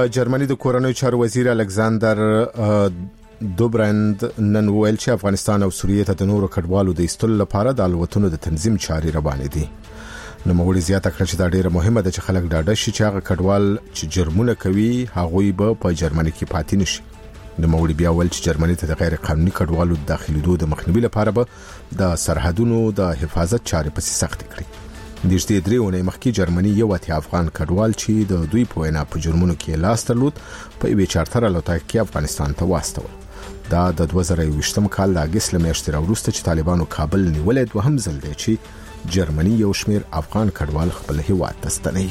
د جرمني د کورنیو چارو وزیر الکساندر دوبرند نن ویل چې افغانستان او سوریه ته د نورو کډوالو د ایستلو لپاره د الوتنو د تنظیم چارې روانې دي. نو موږ زیاته کړ چې دا ډیره مهمه ده چې خلک ډاډه شي چې هغه کډوال چې جرمونه کوي هغوی به په جرمني کې پاتې نشي. نو موږ بیا ول چې جرمني ته د غیر قانوني کډوالو د داخليدو د مخنیوي لپاره به د سرحدونو د حفاظت چارې پسې سخت کړي. د دې درېونه مخکې جرمني یو اتیا افغان کډوال چې د دوی په وینا په جرمونو کې لاس درلود په یوه چارتر الوتکه کې افغانستان ته واستول. دا د 2020م کال د اگست لمیاشتې راوروسته چې طالبانو کابل نیولې دوهم ځل دی چې جرمني یو شمیر افغان کډوال خپل هیواد ته ستنوي.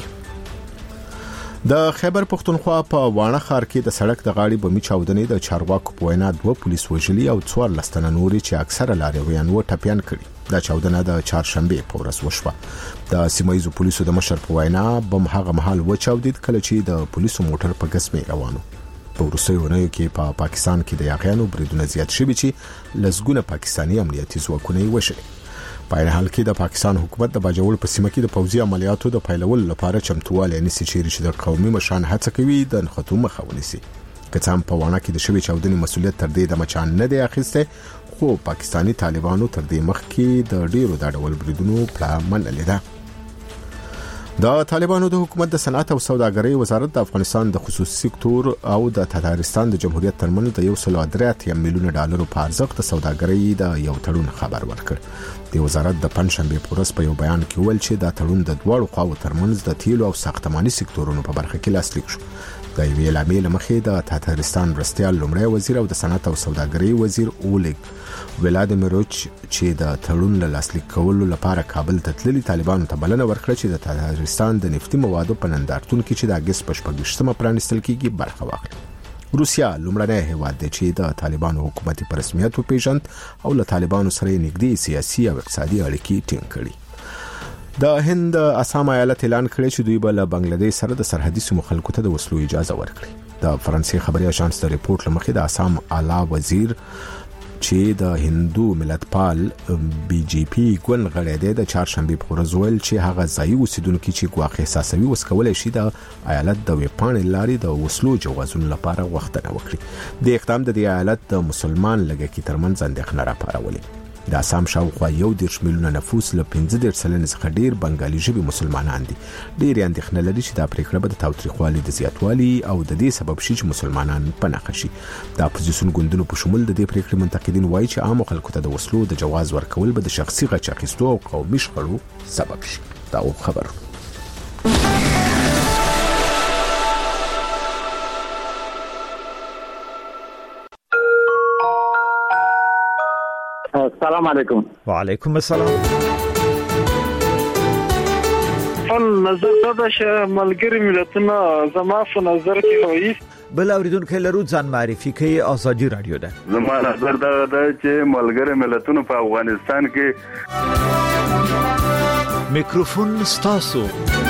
د خیبر پختونخوا په وانه ښار کې د سړک د غاړې بمي چاودنې د چارواکو په وینا 2 پولیس وژلي او 14 تنه نوري چې اکثره لارویان و ټپيان کړي. دا چاودنه د چهارشنبه په ورځ وشوه. د سیمایزو پولیسو د مشر په وینا بم هغه مهال و چاودید کله چې د پولیسو موټر په ګسمه روانو. په وروستیو ورځو کې په پاکستان کې د یاغیانو بریدونه زیات شوي چې لسګونه پاکستاني امنیتي ځواکونه یې وشلي. په هر حال کې د پاکستان حکومت د باجوړ په سیمه کې د پوځي عملیاتو د پیلولو لپاره چمتووالی نیسي چې د قومي مشران هڅه کوي د نښتو مخه ونیسي. که څه هم په وانه کې د شوی چاودنې مسؤلیت تر دې د مچان نه دی اخیسته، خو پاکستانی طالبانو تر دې مخکې د ډیرو د ډول بریدونو پلان منلې ده. د طالبانو د حکومت د صنعت او سوداګرۍ وزارت د افغانستان د خصوصي سکتور او د تاتارستان د جمهوریت ترمنځ د 1.3 میلیون ډالر په ارزښت د سوداګرۍ د یو تړون خبر ورکړ. د وزارت د پنځشنبه په ورځ په یو بیان کې ویل چې دا تړون د دواړو خواو ترمنځ د تیلو او ساختماني سکتورونو په برخه کې لاسلیک شو. د یوې اعلامیې لمخې د تاتارستان مرستیال لومړی وزیر او د صنعت او سوداګرۍ وزیر اولګ ولادیمیروچ چې د تړون له لاسلیک کولو لپاره کابل ته تللي طالبانو ته بلنه ورکړه چې د تاتارستان د نفتي موادو په نندارتون کې چې د اگست په 14مه پرانیستل کېږي برخه واخلي. روسیا لومړنی هیواد دی چې د طالبانو حکومت په رسمیت وپیژند او له طالبانو سره نږدې سیاسي او اقتصادي اړیکې ټینګ کړي. د هند اسام ایالت اعلان کړی چې دوی به له بنگلاديش سره د سرحدي سیمو خلکو ته د وسلو اجازه ورکړي. د فرانسې خبري اژانس د ریپورت لمخې د اسام اعلی وزیر چې د هندو ملتپال بي جي پي ګوند غړی دی د چهارشنبه په ورځ ویل چې هغه ځایي اوسیدونکو چې ګواښ احساسوي وسکولای شي د ایالت د ویپانې لارې د وسلو جوازونو لپاره غوښتنه وکړي. د اقدام د ایالت د مسلمان لږکي ترمنځ اندېښنه راپارولې. د اسام شاوخوا 1 میلیونه نفوس له 15 سلنې څخه ډیر بنگالي ژبې مسلمانان دي. ډیر اندېښنه لري چې دا پریکړه به د تاوتریخوالي د زیاتوالي او د دې سبب شي چې مسلمانان پناه شي. د اپوزیسیون ګوندونو په شمول د دې پریکړې منتقدین وایي چې عام خلکو ته د وسلو د جواز ورکول به د شخصي غچ اخیستو او قومي شخړو سبب شي. دا خبر السلام علیکم. وعلیکم السلام. نظر دا چې ملګری ملتونه زما په نظر کې وایي بل اوریدونکو لرو ځان معرفي کوي. ازادي رادیو ده. زما نظر دا چې ملګری ملتونه په افغانستان کې میکروفون ستاسو.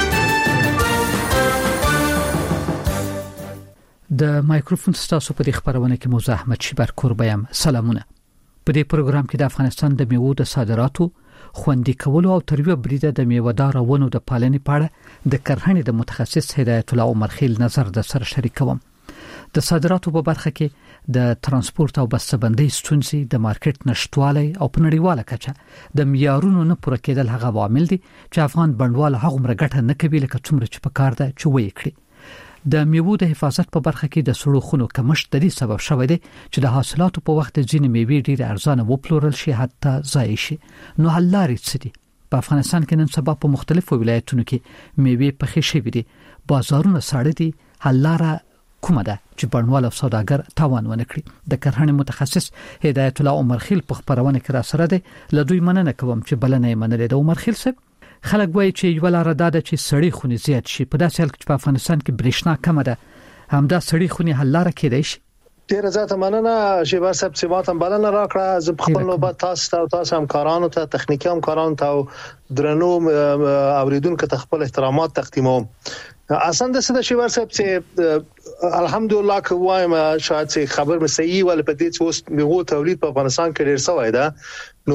د مایکروفون ستاسو په خبرونه کې موزه احمد شیبر کوربایم. سلامونه. په دې پروګرام کې د افغانستان د میوو د صادراتو خوندي کولو او ترویج بریده د میوه‌دار ونو د پالنې په اړه د کرهڼې د متخصص هدایت الله عمر خیل نظر د سره شریکوم. د صادراتو په برخه کې د ترانسپورت او بسته‌بندۍ ستونزې، د مارکیټ نشټوالی او په نړیواله کچه د معیارونو نه پوره کېدل هغه عوامل دي چې افغان بڼوال هغه مرګټه نه کوي لکه څومره چې په کار ده چې وایي کړی. د میوو د حفاظت په برخه کې د سړو خونو کمښت د دې سبب شوی دی چې د حاصلاتو په وخت ځینې میوې ډېر ارزانه وپلورل شي حتی ضایع شي. نو حل لارې څه دي؟ په افغانستان کې نن سبا په مختلفو ولایتونو کې میوې پخې شوې دي، بازارونه ساړه دي. حل لاره کومه ده چې بڼوال او سوداګر تاوان ونه کړي؟ د کرهڼې متخصص هدایت الله عمر خیل په خبرونه کې را سره دی. له دوی مننه کوم چې بلنه یې منلې ده. عمر خیل صاحب، خلک وایي چې یو لاره ده چې سړی خوني زیات شي. په داسې حال کې په افغانستان کې برېښنا کمه ده، همدا سړی خوني حل لاره کېدای شي. ډیر زیاته مننه شیبر صاحب چې ماته بلنه راکړه. زه خپل نوبت تاسو همکارانو ته، تخنیکی همکارانو ته او درنو اوریدونکو ته خپل احترامات تقدیموم. اصلا د سده شیبر صاحب چې الحمدلله کوم شاید چې خبر مې صحیح ول په دې چې اوس میوه تولید په افغانستان کې ډیر سوی ده. نو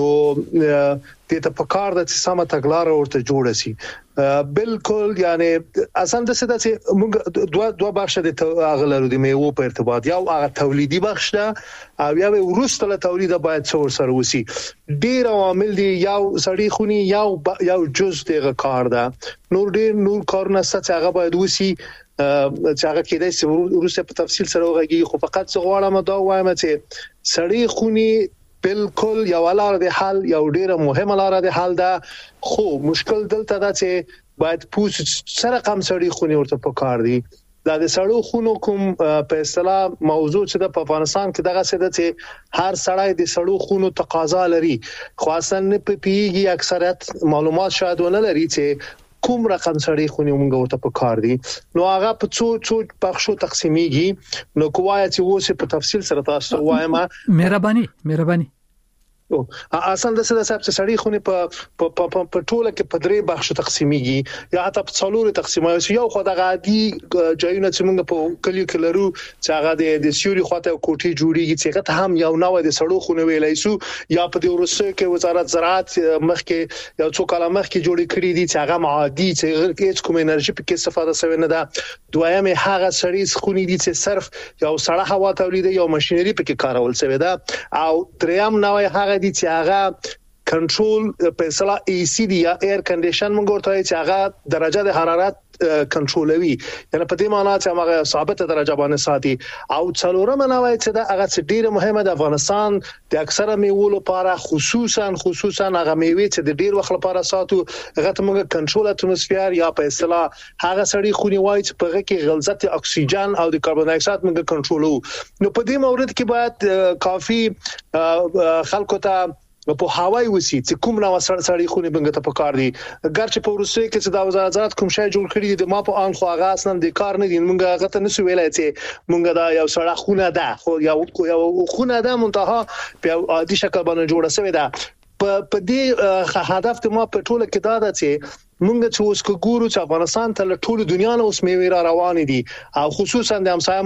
د ته پکار د سمه تګلار ورته جوړ شي بالکل یعنی اسان د څه چې موږ دوه بخش د اغلرو د میوه په ارتباط یو هغه تولیدي بخش ده او یو ورسته له تولید باید څور سره وسی ډیر عوامل دي یو سړی خونی یو جز دغه کار ده نور کارونه ست هغه باید وسی چې هغه کېدای شي ورسته په تفصیل سره وغږی خو فقط څه غواړم دا وایم چې سړی خونی بالکل یو لار د حل یو ډیره مهمه لار د حل ده خو مشکل دلته دا چې باید پوس سره کم سړی خونی ورته پکار دي دا د سړو خونو کوم په اصطلاح موضوع چې د افغانستان کې دغه څه ده چې هر سړی د سړو خونو تقاضا لري خاصه نه پیږي اکثریت معلومات شاید ونه لري چې کوم رقم سړی خونی موږ ورته پکار دي نو هغه په څو بخشو تقسیمیږي نو کوای چې وسه په تفصیل سره تاسو وایم مهرباني اصل د څه سړی خونی په ټوله کې په درې بخشو تقسیمیږي یا حتی په څلورو تقسیمایي یو خو د عادي ځایونه چې موږ په کلیو کې لرو چې هغه د سیوري خواته کوټي جوړیږي چې هغه هم یو نوې د سړو خونی ویلای شو یا په د روسي کې وزارت زراعت مخکې یو څو کاله مخکې جوړې کړې دي چې هغه معادي چې هیڅ کوم انرژي په کې استفاده شوی نه ده دویمه هغه سړی خونی دي چې صرف یو سړه هوا تولید یو ماشينري په کې کارول شوی ده او دریم نوې هغه دي چې هغه کنټرول په اصطلاح اي سي دي یا ایر کنډیشن موږ ورته چې هغه درجه د حرارت کنټرولوي یعنی په دې معنی چې هغه ثابته درجه باندې ساتي او څلورمه نوې چې دا هغه ډیره مهمه د افغانستان د اکثره میوو لپاره خصوصا هغه میوه چې د ډیر وخت لپاره ساتو هغه ته موږ کنټرول اتموسفیر یا په اصطلاح هغه سړی خونی وای چې په هغه کې غلظت اکسیجن او د کاربن ډای اکساید موږ کنټرولو نو په دې مورد کې باید کافي خلکو ته په هوای وسی چې کوم نو سړی خونی بنګ ته پکار دي ګرچې په روسي کې چې د وزارت کوم شی جوړ کړی دي ما په ان خو هغه اصلا د کار نه دي موږ هغه ته نسو ویلای چې موږ دا یو سړی خونه ده خو یو خونه ده منتها په عادي شکل باندې جوړه شوی ده په دې هدف ته ما په ټوله کې دا ده چې مونږ چې اوس ګورو چې افغانستان ته ټول دنیا نه اوس میوه را روان دي او خصوصا د همسایه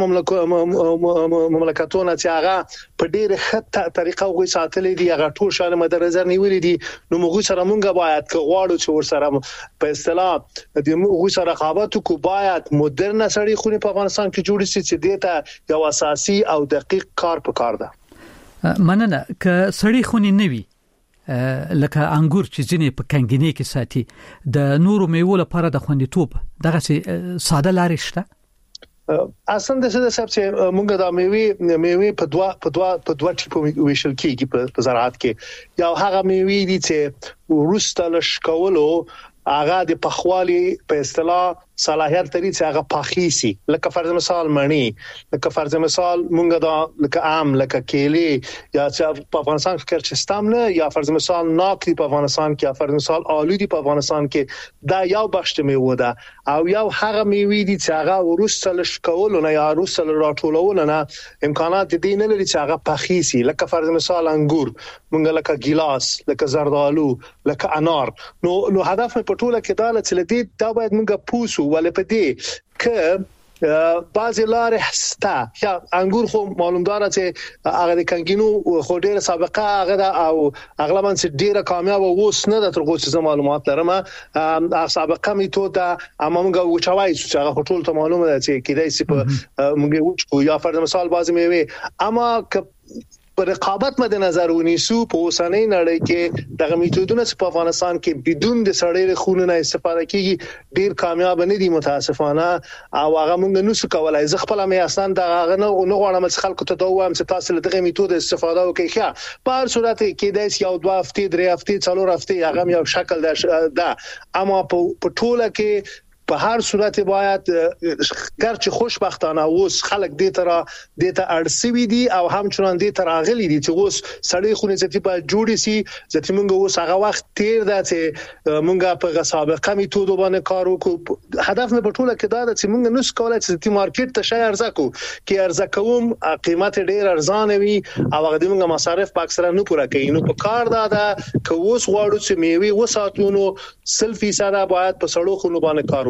مملکتونو چې هغه په ډیره ښه طریقه غوي ساتلې دي هغه ټول شان مد نظر نیولې دي نو موږ سره مونږ باید غواړو چې ور سره په اصطلاح د موږ سره رقابت کو باید مدرن سړی خونی په افغانستان کې جوړ شي چې دته یو اساسي او دقیق کار پکار ده مننه ک سړی خونی نوي لکه انګور چې ځینې په کنګینې کې ساتي د نورو میوو لپاره د خوندیتوب دغه ساده لارې شته اصلا د څه چې موږ د میوه په دوه ټیپو ویشل کیږي په زراعت کې یو هغه میوه دي چې ورسته لشکولو هغه د پخوالي په اصطلاح صلاحیت لري چې هغه پاخیسي لکه فرض مثال مڼی لکه فرض مثال مونږ دا لکه عام لکه کیلي یا چې په افغانستان کې چستام نه یا فرض مثال ناک دی په افغانستان کې یا فرض مثال آلو دی په افغانستان کې دا یو بخش میوه ده او یو هغه میوه دي چې هغه ورسته لشکول نه یا ورسته راټولول نه امکانات دي نه لري چې هغه پاخیسي لکه فرض مثال انګور مونږ لکه ګیلاس لکه زردالو لکه انار نو هدف په ټوله کې دا چې دا باید مونږ پوسو ولې په دې ک بعضی لارې هستا یا انګور خو معلومدار چې هغه د کنګینو خو ډیره سابقه هغه او اغلبا چې ډیره کامیاب ووس نه د ترغو څه معلومات لرم سابقه میتود اما موږ وچوي چې هغه ټول ته معلومه ده چې کیدای شي په موږ وچو یا فرض مثال بعضی میوه اما پر رقابت مد نظر ونیسو په اوسنۍ نړۍ کې دغه میتودونه چې په افغانستان کې بدون د سړی خونو نه استفاده کیږي ډیر کامیاب نه دي متاسفانه او هغه موږ نو څه کولای ز خپل مې اصلا دغه نه غواړم چې خلکو ته دوام چې تاسو له دغه میتود استفاده وکړئ ښه په هر صورت کې د یو 2 هفته 3 هفته 4 هفته هغه یو شکل ده اما په ټوله کې په هر صورت باید ګرچې خوشبختانه اوس خلک دې ته اړسوي دي او همچنان دې ته راغلي دي چې اوس سړی خونې ځتی په جوړی سي ځکه موږ اوس هغه وخت تیر ده چې موږ په سابقه میتود باندې کار وکړو هدف مې په ټوله کې دا ده چې موږ نو سکولای چې مارکیټ ته شای ارزه کو کې ارزه کوم قیمت ډیر ارزانه وي او هغه د موږ مصارف په اکثره نه پوره کوي نو په کار ده که اوس غواړو چې میوه وساتو نو 100% باید په سړو خونو باندې کار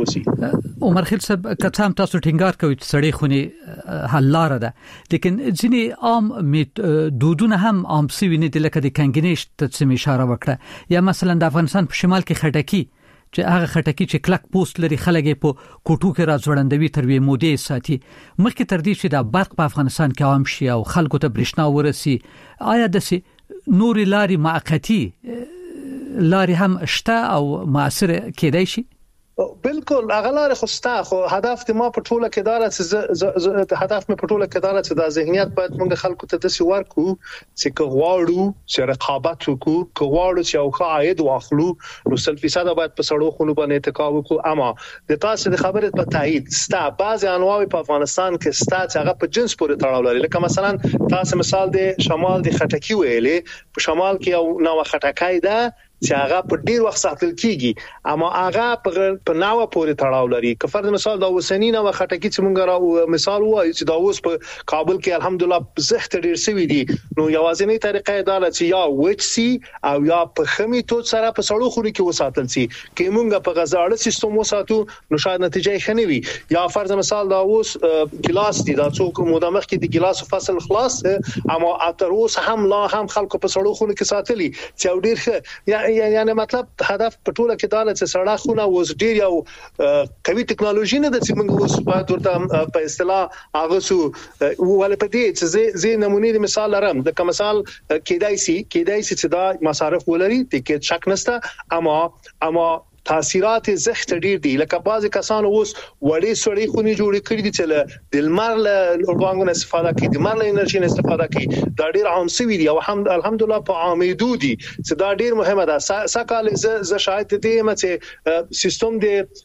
وسی. عمر خیل صاحب کتام تاسو ټینګار کوي چې سړی خوني حل لار ده، لیکن ځینې عام دودونه هم عام سوي نه دي، لکه د کنګنیش ته سم اشاره وکړه، یا مثلا د افغانستان په شمال کې خټکی چې هغه خټکی چې کلک پوسټ لري خلک په کوټو کې راځوړندوي تر وی مودې ساتي، مخکې تر دې چې د برق په افغانستان کې عام شي او خلکو ته برېښنا ورسي، آیا د نوري لاري معقتی لاري هم شته او مؤثر کېدای شي؟ بالکل اغلار خوستا خو هدف ما په ټوله کې دار چې هدف مې په ټوله کې دار چې د ذهنیت باید موږ خلکو ته د سیوار کو چې کوواړو چې رقابت وکړو، کوواړو چې او خاید واخلو، نو 100% باید په سړو خونو باندې اتکا وکړو. اما د تاسو د خبرې په تایید ستا بعض انواع په افغانستان کې ستا چې هغه په جنس پورې تړاو لري، لکه مثلا تاسو مثال د شمال د خټکی ویلې، په شمال کې یو نو خټکای ده چې هغه په ډیر وخت ساتل کیږي، اما هغه په ناوه پورې تړاو لري. که فرض مثال دا وسنی نو خټکی چې مونږ را مثال وایو چې دا اوس په کابل کې الحمدلله زخت ډیر سوي دي، نو یوازینی طریقه دا ده چې یا وچ سي او یا په خمي تو سره په سړو خوري کې وساتل سي، کې مونږ په غزاړه سیستم وساتو نو شاید نتیجه ښه نه وي. یا فرض مثال دا اوس ګلاس دي، دا څوک مودامخ کې د ګلاس فصل خلاص، اما اتر اوس هم لا هم خلکو په سړو خوري کې ساتلي چې ډیر ښه، یعنی مطلب هدف په ټوله کې دا چې سړه خونه اوس ډیر یو قوي ټکنالوژي نه ده چې موږ اوس باید ورته په اصطلاح هغه سو ولې په دې چې زه نمونه مثال لرم، د کوم مثال کېدای سي چې دا مصارف ولري ته کې شک نشته، اما تاثیرات زخت ډیر دي. لکه بعضی کسان اوس وړي سړي خوني جوړ کړی دي چې د لمر له اورګانګونو استفاده کوي، د لمر له انرژي استفاده کوي، دا ډیر عام سوي دي او الحمدلله په عامېدو دي چې دا ډیر مهمه ده. سکهال ز شاید دې مته سیستم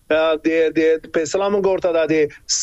د په اسلام ګورته د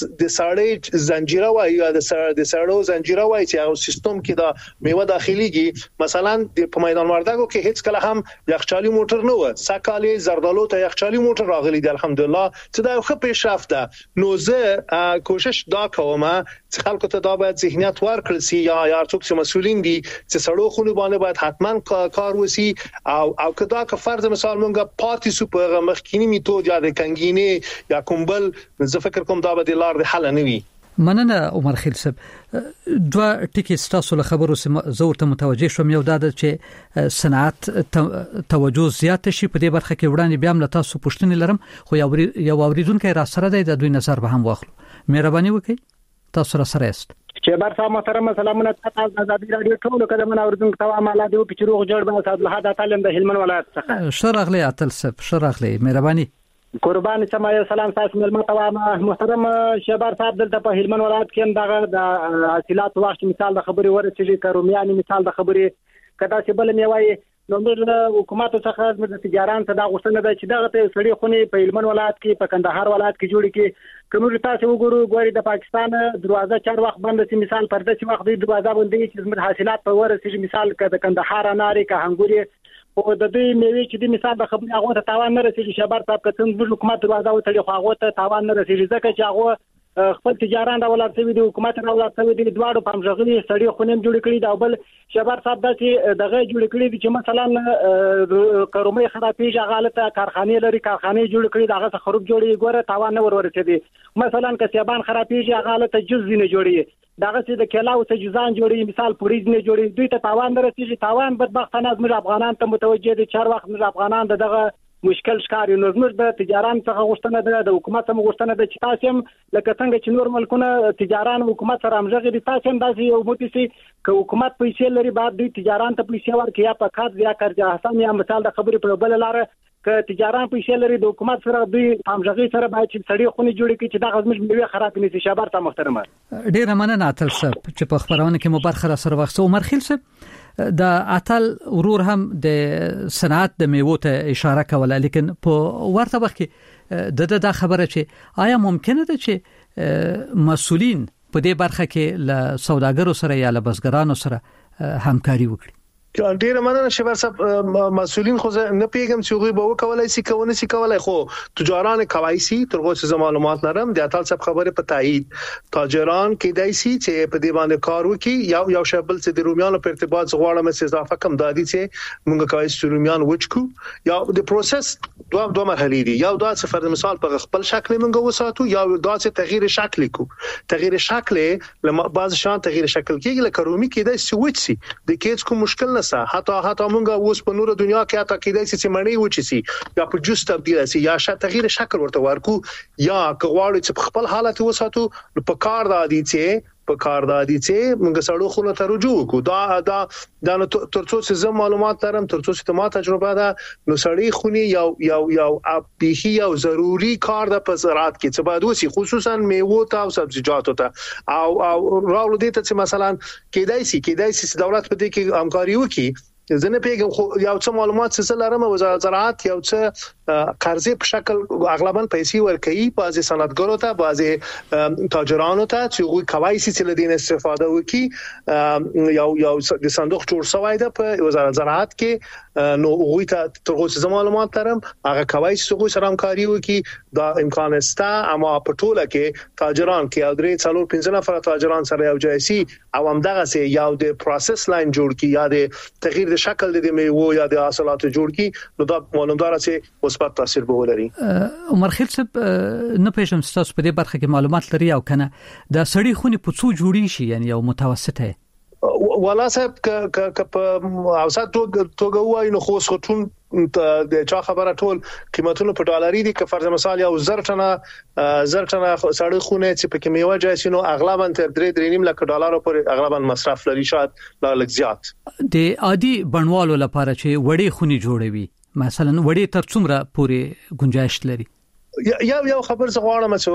سړې زنجیره وایي یا د سړو زنجیره وایي چې هغه سیستم کې دا میوه داخليږي. مثلا په میدان وردګو کې هیڅ کله هم یخچالي موټر نه و، سکهال زردالو ته یخچالي موټر راغلي دی الحمدلله چې دا یو ښه پیشرفت ده. نو زه کوشش دا کوم چې خلکو ته دا باید ذهنیت ورکړل سي یا څوک چې مسؤلین دي چې سړو خونو باندې باید حتما کار وسی او کدا که فرض مثال مونږه پاتې سو په مخکینی میتود یا د کنګینه یا کومبل، زه فکر کوم دا به د لار د حل نه وي. مننه عمر خیل صاحب. دوه ټکی ستاسو له خبرو زه ورته متوجه شوم. یو دا چې صنعت توجه زیات شي په دې برخه کې، وړاندې بیا هم له تاسو پوښتنې لرم، خو یو اوریدونکو را سره دی، د دوی نظر به هم واخلو. مهرباني وکړئ، تاسو را سره یاست. چې بار صاحب محترم سلامونه تاسو د آزادي رادیو ټول کډه اوریدونکو ته عمله دی په چروغ جوړ به صاحب له هدا تعلم د هلمند ولایت څخه. شرغلی اتل صاحب، شرغلی مهرباني. قربان سمای سلام تاسو ملما ته محترم شهبار صاحب دلته په هلمند ولایت کې دغه د حاصلات وخت مثال د خبري ورسېږي، کرومیانی مثال د خبري کدا چې بل میوای نو موږ حکومت څخه د تجاران ته دا غوښتنه ده چې دغه سړي خوني په هلمند ولایت کې په کندهار ولایت کې جوړ کې کوم تاسو وګورو غوړي د پاکستان دروازه 4 وخت بند سي، مثال پرده چې وخت د دروازه باندې چې زموږ حاصلات په ورسېږي، مثال د کندهار اناري که هنګوري او د دې میوه چې د مثال د خبري هغه ته تاوان نه رسېږي. شهبار صاحب کتن د حکومت دروازه وتړي خو هغه ته تاوان نه رسېږي ځکه چې هغه خپل تجاران راولار شوی دی، حکومت راولار شوی دی، دواړو په مشغلي سړي خونیم جوړ کړی دا. بل شهبار صاحب دا چې دغه جوړ کړی دي چې مثلا کرومي خرابېږي، غالطه کارخانه لري، کارخانه جوړ کړی دغه خراب جوړي ګوره تاوان نه ورسېږي. مثلا کسبان خرابېږي، غالطه جز نه جوړي، دغه چې د کلاو ته جزان جوړي، مثال پوریز نه جوړي، دوی ته تاوان درسېږي. تاوان بدبختانه زموږ افغانان ته متوجه دي، 4 وخت زموږ افغانان دغه مشکل ښکاري. نو زموږ د تجاران څخه غوښتنه ده، د حکومت څخه غوښتنه ده چې تاسو هم لکه څنګه چې نور ملکونه تجاران حکومت سره همغږي دي، تاسو هم داسې یو موتیسي که حکومت پیسې لري بعد دوی تجاران ته پیسې ورکړي یا په کار یا قرض حسن یا مثال د خبرې په بل لار که تجاران پیسې لري د حکومت سره دوی همغږي سره باید چې سړي خوني جوړ کړي چې دا غزمش میوه خراب نه شي. شهبار ته محترمه ډیر مننه اتل صاحب چې په خبرونه کې مو برخه سره وخت. عمر خیل صاحب د اتل ورور هم د صنعت د میوه ته اشاره کوله، لیکن په ورته وخت کې د خبره چې آیا ممکنه ده چې مسؤلین په دې برخه کې له سوداګرو سره یا له بزګرانو سره همکاري وکړي؟ ډیر مننه شبر صاحب مسؤلین خو نه پیګم چې غوي به وکولای شي کونه شي کولای خو تجاران کوي سي ترغه څه معلومات لرم د اتل صاحب خبره په تایید تاجران کې دای سي چې په دې باندې کار وکي یو شابل چې د رومیانو په ارتباط غواړم چې اضافه کم دادي چې موږ کوي چې رومیان وچکو یا د پروسس دوه مرحلې دي یو دا چې فرض مثال په خپل شکل موږ وساتو یا دا چې تغییر شکل کو تغییر شکل لما بعض شان تغییر شکل کېږي لکه رومي کې دای سي وچ سي د کېڅ کوم مشکل حتی مونږه اوس په نور دنیا کې حتی کېدای شي چې مړی وچی سي یا په جوس تبدیل شي یا شاته تغییر شکل ورته ورکو یا کغواړي چې په خپل حالت وساتو په کار دادي چې موږ سړو خونه ته رجوع کو دا ترڅو چې معلومات لرم ترڅو چې ما تجربه ده نو سړی خوني یو اپیخي او ضروری کار د پزرات کې چې باید وسی خصوصا میوه ته او سبزیجاتو ته او راول دي ته مثلا کېدای شي چې دولت په دې کې همکاري وکړي زنه پیګم خو یو څه معلومات څه لرم وزارت زراعت یو څه قرضې په شکل اغلبا پیسې ورکوي بعضي صنعتګرو ته بعضي تاجرانو ته چې غوي کوي چې لدین استفاده وکړي یو د صندوق جوړ شوی ده په وزارت زراعت کې نو غوي ته ترغه څه معلومات لرم هغه کوي چې غوي سره همکاري وکړي دا امکان شته اما په ټوله کې تاجران کې او درې څلور 15 نفر تاجران سره یو ځای سي او همدغه سي یو د پروسس لاین جوړ کی یا د تغییر د شکل د میوه یا د حاصلاتو جوړ کی نو دا معلومدار چې مثبت تاثیر به ولري. عمر خیل صاحب نه پېژم تاسو په دې برخه کې معلومات لري او کنه د سړی خوني په څو جوړی شي یعنی یو متوسطه ولا صاحب ک په اوسط توګه وای نو خو ټول د چا خبره ټول قیمتونه په ډالري دي که فرض مثال یو زرټنه سړی خونه چې په کمیوه جایسینو اغلبا تر 3.5 لک ډالر پر اغلبا مصرف لري شاید لا لږ زیات د عادي بڼوالو لپاره چې وړي خوني جوړوي مثلا وړي تر څومره پورې گنجائش لري یو خبر زغواړم چې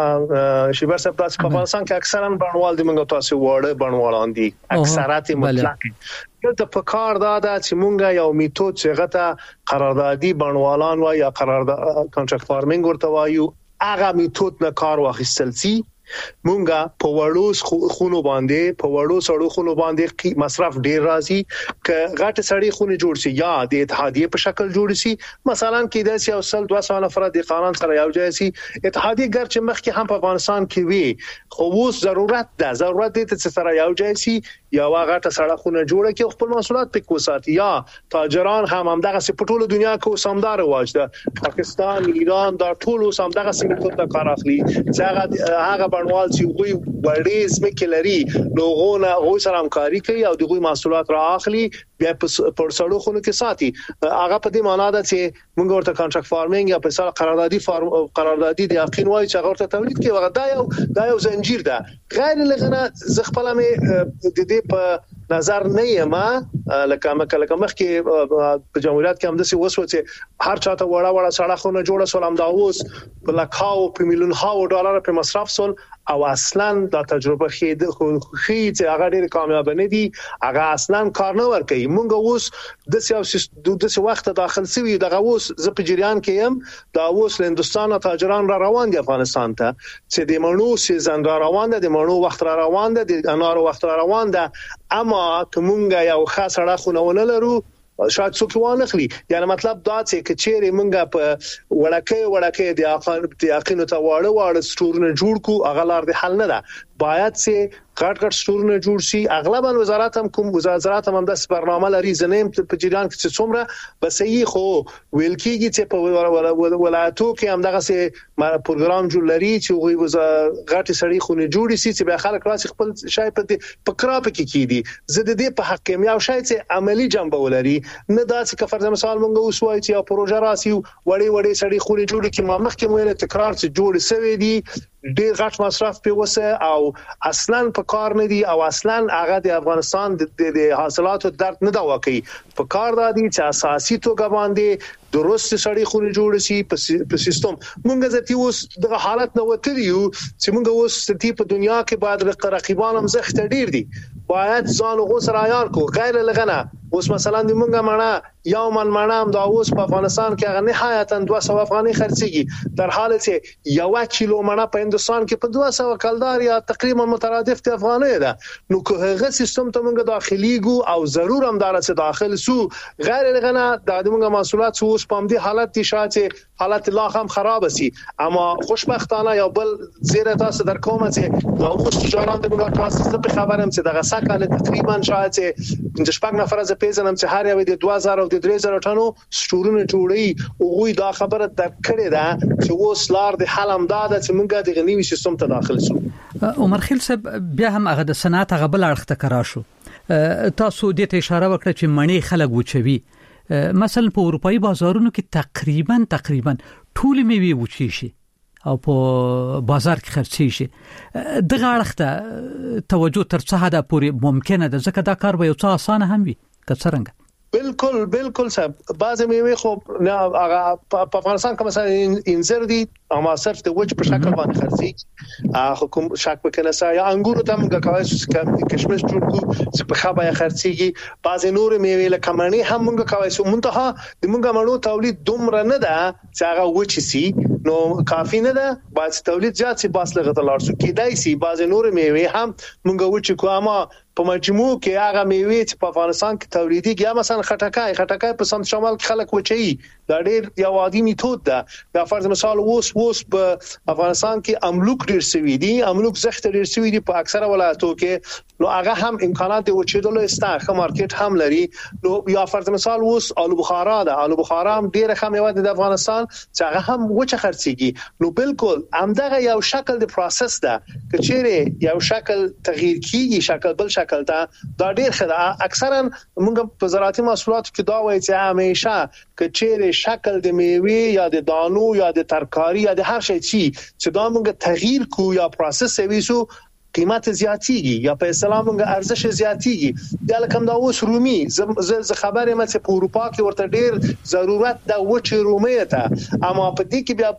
کومه شیبر صاحب تاسو په افغانستان کې اکثرا بڼوال دي موږ تاسو وړه بڼوالان دي اکثرات مطلق د پکار دا چې مونږه یو میتود چې غته قراردادي بڼوالان و یا قرارداد کانټراکټ فارمینګ ورته وایو هغه میتود نه کار واخیستل سي مونږه په وړو خونو باندې په وړو سړو خونو باندې مصرف ډیر راځي ک غټ سړی خونه جوړ شي یا د اتحادیه په شکل جوړ شي مثلا کې د سیاو سل 200 نفر د قانون سره یو ځای شي اتحادیه ګر چې مخکې هم په افغانستان کې وي خو اوس ضرورت دي چې سره یو ځای شي یا غټه سړی خونه جوړه کې خپل محصولات په کوساتي یا تاجران هم دغه سپټولو دنیا کې سمدار واجده پاکستان ایران دا ټول سمدغه سمټو ته کار اخلي چې هغه بڼوال چې وي وړې زمکه لري لوغونه غو سره همکاري کوي او دغه محصولات را اخلي بیا په سړو خونو کې ساتي هغه په دې معنی ده چې موږ ورته کانټراکټ فارمینګ یا په سره قراردادي د یقین وایي چې ورته تولید کوي هغه دا یو زنجیر ده غیر لغنه زغپله مې د دې په نظر نه یم لکه مخ کې په جمهوریت کې هم د څه وسو چې هر چاته وړه سړه خونه جوړه سول هم دا اوس په لکاو په میلیون هاو ډالر په مصرف سول او اصلا دا تجربه خید چې هغه ډېر کامیاب نه دي هغه اصلا کار نه ور کوي مونږ اوس د څه وخت داخل سوي دغه اوس ز په جریان کې يم دا اوس هندستان تاجران را روان دي افغانستان ته چې د مڼو سیزن را روان دي د مڼو وخت را روان دي د انارو وخت را روان دي اما کومه یو خاصه راخونه لرو شاید څوک وانخلي یعنی مطلب دا چې کچېره مونږه په وړکه د یقین ته واړه سټورونه جوړ کو اغلار د حل نه ده باید چې غټ سټورونه جوړ شي اغلبا وزارت هم د برنامه لري زنیم په جریان کې چې څومره بسې خو ویل کېږي چې په ولایتو کې هم دغه سي پروګرام جوړ لري چې غوي غټ سړی خونه جوړ شي چې به خلک راسي خپل شای په کراپ کې کیدي زه د دې په حق کې یو شای چې عملی جنبه ولري نه دا چې فرض مثال مونږ اوس وایي چې یو پروژه راسي وړي سړی خونه جوړ کی ما مخکې مې تکرار چې جوړ سوي دي ډېر غټ مصرف په وسه او اصلا په کار نه دي او اصلا هغه د افغانستان د حاصلاتو درد نه دا واقعي په کار دادي چې اساسي توګه باندې درست سړی خونه جوړ شي په سیستم مونږ ځتي اوس د حالت نو وتریو چې مونږ اوس ستې په دنیا کې بعد رقیبان هم زخت ډیر دي باید ځان غو سره عیار کو غیر لغنه اوس مثلا د مونږه مڼه یو من مڼه هم دا اوس په افغانستان کې هغه نهایتا 200 افغانۍ خرڅيږي در حال چې یو کیلو مڼه په هندستان کې په 200 کلدار یا تقریبا مترادف د افغانۍ ده. نو که هغه سیستم ته مونږ داخليګو او ضرور هم دار څخه داخل سو غیر لغنه د مونږه محصولات اوس په دې حالت کې شاته حالت لا هم خراب سي. اما خوشبختانه یو بل زیره تاسو در کومه چې دا اوس جوړان د مونږه تاسو په خبرم چې دغه سکه تقریبا شاته د شپږ نفر از پیژنم چې هر یو د 2000 او د 3000 ټنو سټورونه جوړي او غوي دا خبره درکړه ده چې اوس لار د حلم داده چې مونږه د غنیوي سیستم ته داخل شو. عمر خیل صاحب بیا هم هغه د صنعت هغه بل اړخ ته کرا شو. تاسو دې ته اشاره وکړه چې مڼې خلک وچوي. مثلا په اروپאי بازارونو کې تقریبا ټول میوه وچی شي او په بازار کې خرڅي شي. دغه اړخ ته توجه تر څه حد پورې ممکنه ده ځکه دا کار به یو څه اسانه هم وي که څنګه؟ بالکل صاحب بعض میوه خو هغه په افغانستان کې مثلا انځر دي اما صرف د وجه په شکل باندې خرڅي حکوم شک وکنه یا انګور ته موږ کوي چې کشمش جوړ کو چې په خبره خرڅيږي. بعض نور میوه لکه مڼې هم موږ کوي چې منتها د موږ مڼو تولید دومره نه ده چې هغه وچی سي نو کافی نه ده. بعض تولید زیات سي باس لغته لارسو کېدای سي بعض نور میوه هم موږ وچی کو اما په مجموع کې هغه میوه چې په افغانستان کې تولیدي یا مثلا خټکای په سمت شمال کې خلک وچی دا ډېر یو عادي میتود ده. دا فرض مثال اوس په افغانستان کې املوک ډېر سوي دي املوک زخت ډېر سوي دي په اکثره ولایتو کې نو هغه هم امکانات د وچیدلو استاخه مارکیټ هم لري. نو یا فرض مثال اوس آلو بخارا هم ډېر ښه میوه د افغانستان چې هغه هم وچه خرڅيږي. نو بالکل همدغه یو شکل د پروسس ده چې چیرې یو شکل تغییر کیږي شکل بل شکل دا ډېر ښه ده. اکثرا موږ په زراعتي محصولاتو کې دا وایي چې همیشه که چیرې شکل د میوه یا د دانو یا د ترکاری یا د هر شي چې دا موږ تغییر کو یا پروسس ویسو قیمت زیاتیږي یا په اسلام موږ ارزش زیاتیږي. دا لکه دا اوس رومي ز خبره مې چې په اروپا کې ورته ډېر ضرورت د وچ رومي ته اما په دې کې بیا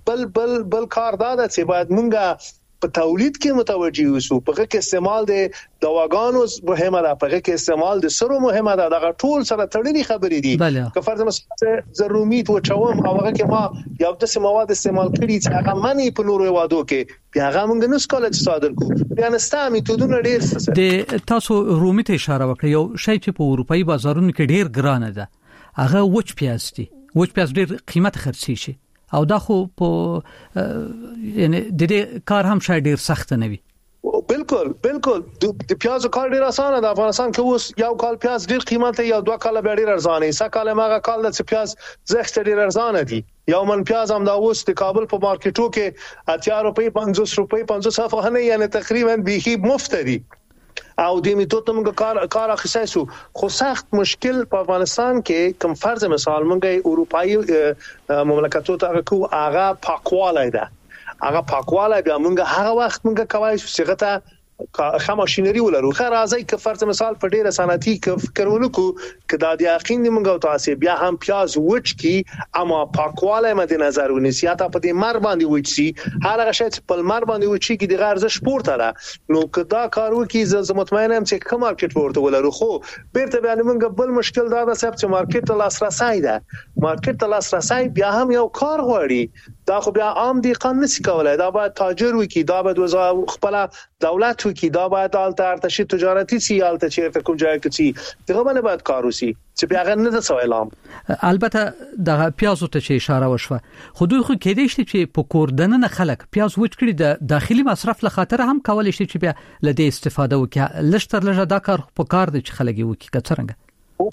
بل کار دا ده چې باید موږ په تولید کې متوجي اوسو. په کې استعمال د دواګانو مهمه ده په کې استعمال د سرو مهمه ده. دا ټول سره تړلې خبرې دي. که فرض مثلا ضروري تو چوم او هغه کې ما یو د مواد استعمال کړي چې هغه منی په نورو وادو کې بیا هغه موږ نس کولای چې صادر کو. بیا نستا میتودونه ډېر د تاسو رومي ته اشاره وکړه. یو شی چې په اروپאי بازارونو کې ډېر ګران ده هغه وچ پیاز دي. وچ پیاز ډېر قیمت خرڅي شي او دا خو په یعنی د دې کار هم شاید ډیر سخت نه وي. بالکل د پیاز کار ډیر اسانه ده. افغانستان کې اوس یو کال پیاز ډیر قیمت یا 2 کال به ډیر ارزانه سه کال ماغه کال د پیاز زخت ډیر ارزانه دي. یو من پیاز هم دا اوس د کابل په مارکیټو کې 80 روپۍ 50 روپۍ 50 افغانۍ یعنی تقریبا به مفت دي. او د میتود موږ کار اخیسو خو سخت مشکل په افغانستان کې کوم فرض مثال موږ اروپאי مملکتو ته کو هغه پاکواله ده. هغه پاکواله بیا موږ هغه وخت موږ کوي چې غته خاماشینری ولرو. خیر راځي که فرض مثال په ډیره صنعتي فکر ونکو کدا د یقین موږ او تاسو بیا هم پیاز وچ کی اما پاکواله مد نظر ونیسي یا په دې مر باندې وچ سي هغه شی په مر باندې وچ کی د ارزش پورته ده. نو کدا کارو کی ز مطمئنم چې کوم مارکیټ ورته ولرو. خو بیرته بیا موږ بل مشکل دا ده چې مارکیټ ته لاسرسي ده. مارکیټ ته لاسرسي بیا هم یو کار غواړي. دا خو بیا عام دي قانون نشي کولای. دا باید تاجر وکي دا باید خپل دولت وکي دا باید ارتشي تجارتي سي الته چیرته کوم ځای کې سي دغه باندې باید کارو سي چې بیا غن نه څه اعلان. البته د پیازو ته اشاره وشوه خو دوی خو کېدې شي چې په کوردنه خلک پیاز وچ کړي د داخلي مصرف لخاطر هم کولای شي چې بیا لدې استفاده وکړي. لشتر لږه دا کار په کار دي چې خلک وکړي که څنګه.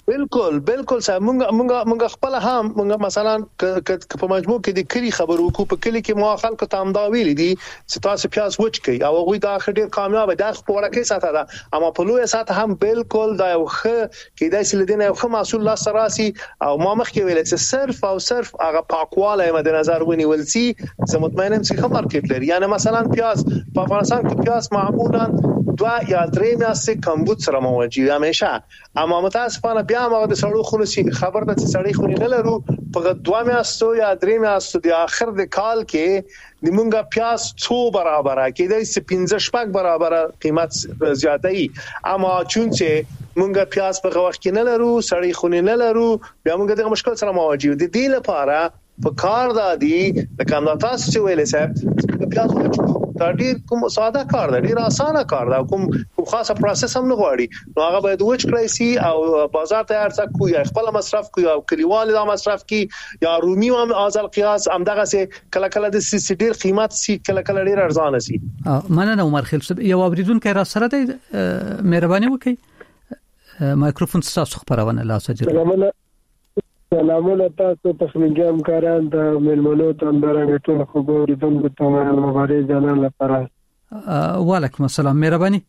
بالکل صاحب مونږ خپل هم مونږ مثلا په مجموع کې د کلی خبرو کو په کلی کې مو خلکو ته هم دا ویل دي چې تاسو پیاز وچ کړئ او غوي دا ډېر کامیاب ده خو ورکه ساته ده اما په لوی ساته هم بالکل دا یو ښه کې دای سل دینه یو ښه محصول لا سراسي او ما مخکې ویل چې صرف هغه پاکواله مد نظر ونیول سي زه مطمئنم چې خبر مارکیټ لري. یعنی مثلا پیاز په افغانستان کې پیاز معمولا 2 یا 3 میاشتې کمبود سره موجود همیشه اما متاسفانه بیا موږ د سړو خونو سي خبر ده چې سړی خونی نه لرو په 2 میاشتو یا 3 میاشتو د اخر د کال کې د مونږه پیاز 2 برابر کېدای سي 15 برابر قیمت زیاتای اما چون چې مونږه پیاز په وخت کې نه لرو سړی خونی نه لرو بیا مونږ دغه مشکل سره مواجه یو د دې لپاره په کار دادي د کانداتا چې ویلې صاحب پیاز وچو دا ډیر کوم ساده کار دی ډیر اسانه کار دی کوم خاصه پروسس هم نه غواړي نو هغه باید وچ کړی سي او بازار ته ارڅ کوی خپل مصرف کوي او کلیوال دا مصرف کی یا رومي هم ازل قیاس همدغه سي کله کله د ډیر قیمت سي کله کله ډیر ارزانه سي مننه عمر خیل صاحب یو اوریدونکو را سره دی مهرباني وکړئ مایکروفون تاسو خبرونه لا سجل سلامونه تاسو تخنیکی همکاران د ملمنو تندرنګ ټول خبرې دغه ته مبارک جنان لپاره وعلیکم السلام مهرباني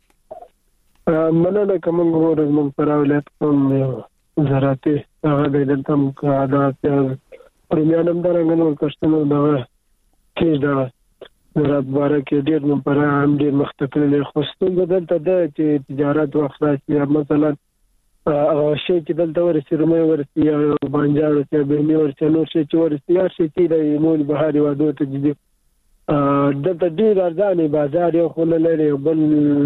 مننه کوم ورځ مون پر اولاد کوم زراعتي هغه د تم عادت پرمیانم درنګ نو کښتنو دا کیږي دا زراعت باره کې ډېر نو پر هم ډېر مختلف خوستون بدلته د تجارت وخت راځي مثلا هغه شی چې دلته ورسې رومي ورسې یا بانجاړو ته به می ورسې نور شي چې ورسې یا شي چې د مول بهاري وادو ته دي دلته ډیر ارزانه بازار یو خل لري بل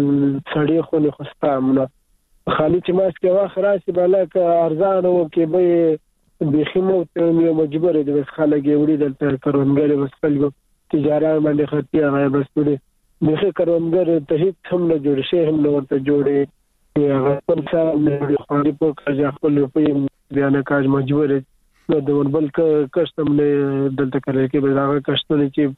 سړی خو نه خستامنه خالي چې ماس کې واخ راشي بلک ارزانه او کې به بخمو ته مجبور دي بس خلک وړي دلته کارونګر بس خلکو تجارت باندې خرڅي هغه بس وړي دغه کارونګر ته هیڅ هم نه جوړ شي هم نه ورته جوړي هغه په څیر نه خوري په کاجه خپل په بیان کاج مجبور نو د وربل کسٹم نه دلته کړی کې به هغه کسٹم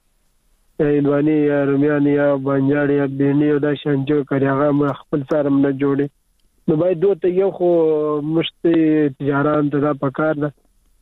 چې ایلوانی یا رومیان یا بانجاړ یا بینی او دا شانجو کوي هغه خپل سره نه جوړي نو باید دوی یو خو مشت تجارت ته پکار ده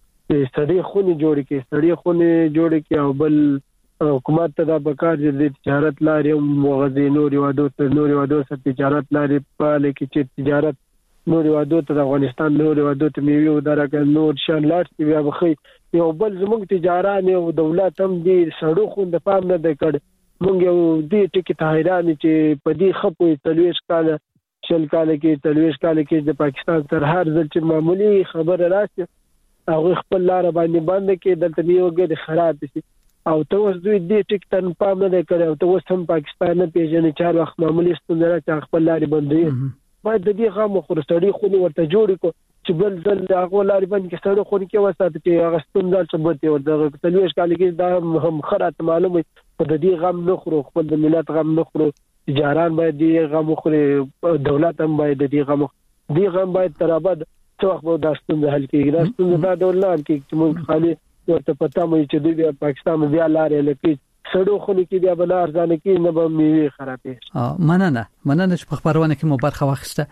سړي خوني جوړ کې سړي خوني جوړ کې او بل حکومت ته دا پکار دي د تجارت لارې موغذي نور وادو سره تجارت لارې په لکه چې تجارت نور وادو ته د افغانستان نور وادو ته میوه درکه نور شان لاټ بیا بخي یو بل زموږ تجارت او دولت هم دي سړو خو د پام نه د کړ مونږ یو دې ټکی ته حیران چې په دې خپو تلويش کاله شل کاله کې د پاکستان تر هر ځل چې معمولی خبر راشي هغه خپل لار باندې کې دلته نیوګه خراب شي او ته اوس دوی دې ټیک تن پام نه کړو او ته اوس هم پاکستان نه پیژنې چار وخت معمولی ستونه چې خپل لارې بندوي باید د دې غو خورستړي خو ورته جوړ کو چې بل ځل هغه لارې باندې کې سره خو کې وسات چې هغه ستونه ثبت ورته تلويش کال کې دا هم خرات معلومه په دې غم نه خورو خپل د ملت غم نه خورو تجاران باید دې غم خوري دولت هم باید دې غم باید ترابد څو وخت به داستون حل کېږي داستون دا دولت کې موږ خالي ورته پتا مې چې دوی پاکستان بیا لارې لکه سړو خو کې بیا بل ارزانه کې نه به میوه خرابې مننه چې په خبرونه کې مو برخه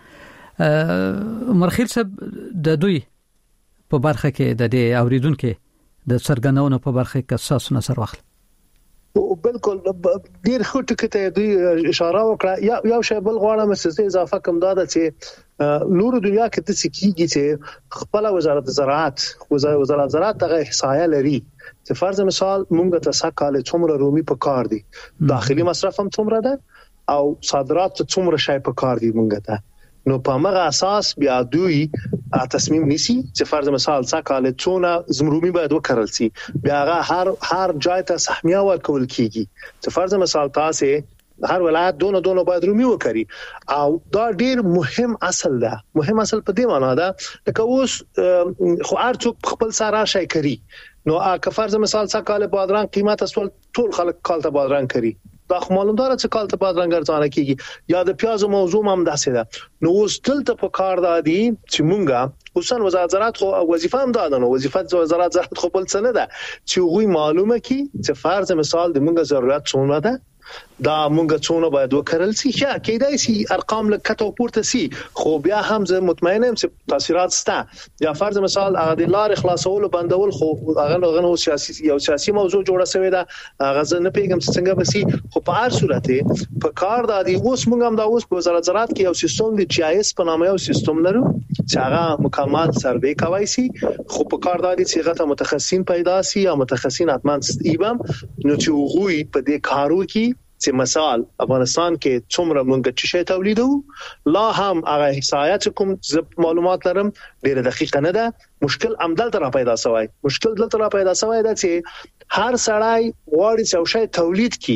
واخیسته مرخیل صاحب د دوی په برخه کې د دې اوریدونکو د سرګنونو په برخه کې اساس نظر واخل بالکل ډیر خو ټکته دوی اشاره وکړه یو شی بل غواړم چې اضافه کوم دا چې نور دنیا کې د سکیږي چې خپل وزارت زراعت دغه احصایه لري چې فرض مثال مونږ ته سکاله څومره رومي په کار دي داخلي مصرف هم څومره ده او صادرات څومره شای په کار دي مونږ ته نو په هغه اساس بیا دوی تصمیم نیسي چې فرض مثال سکاله څونه زمرومي باید وکړل سي بیا هر ځای ته سهمیه ورکول کیږي چې فرض مثال تاسو هر ولایت دونه باید رومي وکړي او دا ډیر مهم اصل په دې معنی ده چې اوس خو ارڅوک خپل سره شي کوي نو که فرض مثال سکاله بادرنګ قیمت اصل ټول خلک کالته بادرنګ کوي دا خو معلومدار چې کالته بادرنګ ارزانه کیږي یا د پیاز موضوع هم داسې ده نو اوس دلته په کار دادي چې مونږه اوسن وزارت زراعت خو وظیفه هم ده نو وظیفه وزارت زراعت خو بل څه نه ده چې غوي معلومه کی چې فرض مثال د مونږه ضرورت څونه ده دا مونږ څونه باید وکړل سي چې کېدای سي ارقام لکه پورته سي خو بیا هم زه مطمئن یم چې تاثیرات سته یا فرض مثال هغه د لار خلاصول بندول خو هغه سیاسي موضوع جوړه شوې ده هغه زه نه پیګم څنګه به سي خو په هر صورت په کار دادي اوس مونږ هم دا اوس په وزارت زراعت کې یو سیستم دی چې آی اس په نامه یو سیستم لرو چې هغه مکمل سروې کوي سي خو په کار دادي چې هغه متخصصین پیدا سي یا متخصصین اتمن ایبم نو چې وګوي په دې کارو کې چې مثال افغانستان کې څومره مونږ چې شی تولیدو لا هم هغه احصایات کوم معلومات لرم ډیره دقیقه نه ده مشکل عمدل تر پیدا شوی دا چې هر سړی غواړي چې شی تولید کړي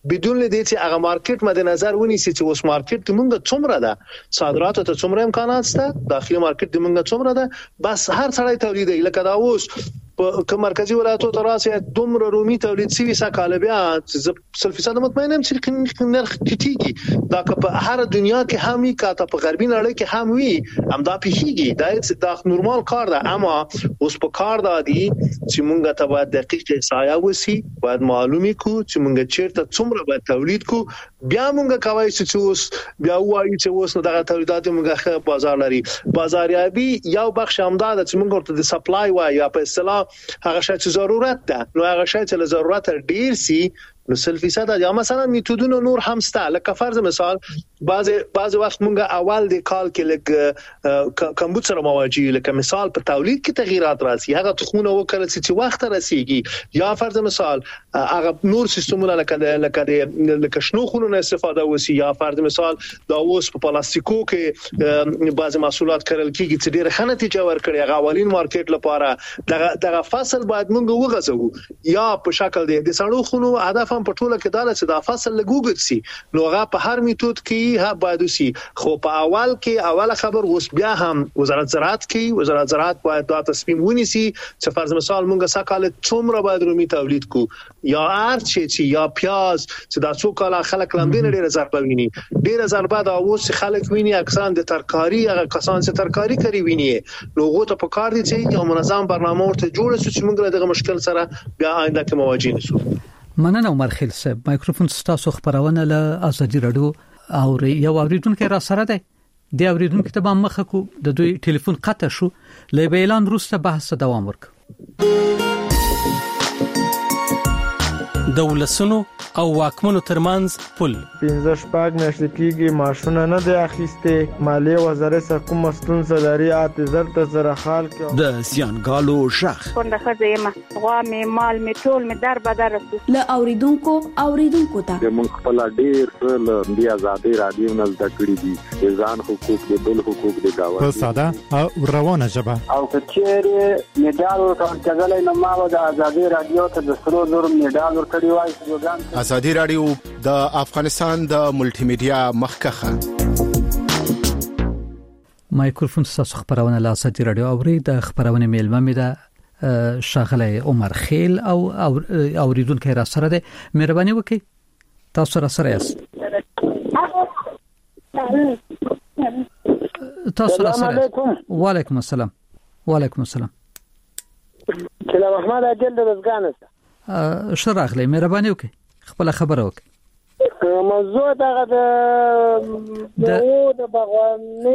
بدون لدې چې هغه مارکیټ مد نظر ونیسي چې اوس مارکیټ موږ څومره ده، صادرات ته څومره امکانات شته، داخلي مارکیټ موږ څومره ده، بس هر سړی تولید لکه دا اوس په مرکزی ولایتو تراسه دومره رومي تولید سوي سکاله بیا 100% مطمئنم چې نرخ ټیټیږي. دا که په هر دنیا کې همي کاته په غربي نړۍ کې هم وي هم دا پیښیږي، دا نورمال کار ده. اما اوس په کار ده دي چې موږ ته باید دقیق احصایه وسی، باید معلومي کو چې موږ چیرته څومره باید تولید کو، بیا موږ کوي چې اوس بیا وایي چې اوس دغه تولیدات موږ ښه بازار لري. بازاریابي یو بخش همدار چې موږ ورته د سپلای وایي یا په اصطلاح هغه شی چې ضرورت ده، نو هغه شی چې له ضرورت ډیر سي نو 100% یا مثلا میتودونه نور هم سته. لکه فرض مثال بعض وخت مونږه اول د کال کې لګ کمبود سره مواجهه، لکه مثال په تولید کې تغیرات راځي، هغه تخونه وکړل چې وخت راسيږي، یا فرض مثال هغه نور سیستمونه لکه شنو خونونه استفاده وسی، یا فرض مثال دا اوس په پلاستیکو کې بعض محصولات کړل کیږي چې ډیره ښه نتیجه ورکړي، هغه اولین مارکیټ لپاره دغه فصل باید مونږ وغځو، یا په شکل د سړو خونو هدف په ټوله کې دا چې دا فصل لګوګت سي، نو هغه په هر میتود کې ها باید سي. خو په اول کې اوله خبر اوس بیا هم وزارت زراعت باید دا تصمیم ونیسي چې فرض مثال مونږه سکاله څومره باید رومي تولید کو، یا ارچ چې یا پیاز چې دا څو کاله خلک لاندې ډیره ضربه ویني، ډیره ضربه دا اوس خلک ویني اکثر د ترکاری هغه کسان چې ترکاری کوي ویني، نو غو ته په کار دي چې یو منظم برنامه ورته جوړ شي چې موږ دغه مشکل سره بیا آینده کې مواجه نشو. مننه عمر خیل صاحب. مایکروفون ستاسو خبرونه له ازادي رادیو او یو اوریدونکو را سره دی. د اوریدونکو ته به مخه کو د دوی ټلیفون قطع شو، له اعلان وروسته بحث دوام ورک. دولسونو او واکمنو ترمنځ پل 15 میاشتې کېږي ماشونه نه دی اخیسته، مالیه وزارت کوم ستونزه لري، اعتذار ته سره حال کې د سیانګالو شخ څنګه خزه غوا می مال می ټول می در بدر له اوریدونکو ته موږ خپل ډیر له بیا آزادي رادیو نه زده کړی دي، ځان حقوق دي بل حقوق دي گاوه په ساده او روانه ژبه، او کچېره میډال ورکړل نو ما د آزادي رادیو ته د سرو نور میډال ورکړی وای. ازادي رادیو د افغانستان د ملټي میډیا مخکخه. مایکروفون تاسو خبرونه له ازادي رادیو اوري. د خبرونه میلمه مې ده شاغله عمر خیل او اوریدونکو را سره ده. مهرباني وکړئ تاسو را سره یاست. تاسو را سره. وعلیکم السلام. وعلیکم السلام. سلام احمد اجل د افغانستان. شراغله مهرباني وکړئ خپل خبره وکړئ. موضوع دغه د باغوانۍ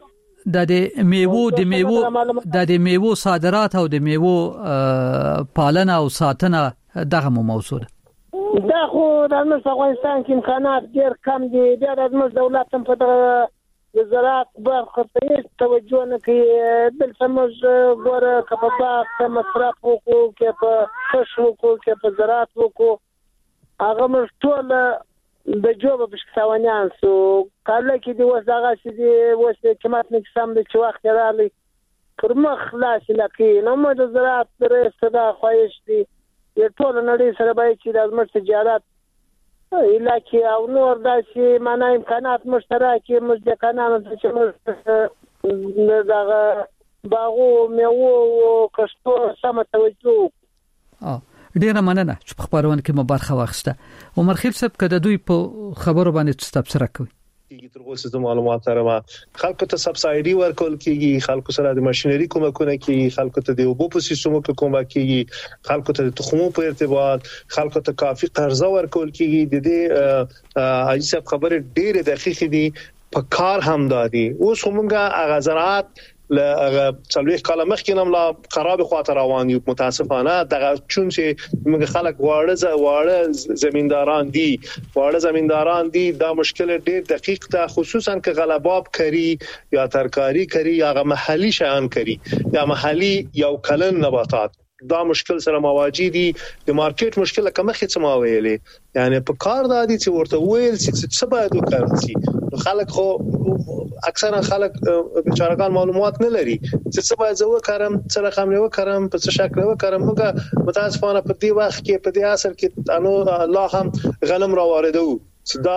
د میوو صادرات او د میوو پالنه او ساتنه دغه موضوع ده. دا خو د افغانستان کې امکانات ډېر کم دي، دا د دولت هم په زراعت برخه ته توجه نه کوي. دلته موږ ګوره که په باغ کې مصرف وکړو، کې په کښت وکړو، کې په زراعت وکړو، هغه موږ ټول د جوبه بشکتاونیان سو کله کې دی اوس دغه چې دی اوس قیمت نه سم د چې وخت راغلی پر مخ خلاص لکه نو موږ د زراعت درسته دا خواهش دی ټول نړۍ سره باید چې د زموږ تجارت علاقه او نور داسې معنا امکانات مشترکې مزدکنانو چې موږ دغه باغو میوو او کښتو سم توجه. ډیره مننه چې په خبرونه کې مو برخه واخیسته. عمر خیل صاحب کده دوی په خبرو باندې تبصره کوي. تر اوسه د معلومات سره خلکو ته سبسایډي ورکول کیږي، خلکو سره د ماشينري کومکونه کیږي، خلکو ته د اوبو په سیستمو کې کومک کیږي، خلکو ته د تخمو په ارتباط، خلکو ته کافي قرضه ورکول کیږي. د دې حاجی صاحب خبره ډیره دقیقه دي، په کار هم دادي. اوس همغه غزرات له څلويخ کاله مخکې نم لا خراب خاطر روان یو متاسفانه دغه چون چې موږ خلک واړه زمینداران دي دا مشکل ډیر دقیق ته، خصوصا که غلباب کری یا ترکاری کری یا محلي شیان کری یا محلي یو کلن نباتات، دا مشکل سره مواجه دي. د مارکیټ مشکل کومه څه ما ویلې، یعنی په کار دادي چې ورته ویل چې څه باید وکړي خلک خو اکثرا خلک بیچارهګان معلومات نه لري چې څه باید زه وکړم څه رقم وکړم په څه شکل وکړم موږ متاسفانه په دې وخت کې په دې اثر کې انو الله هم غنم را واردو دا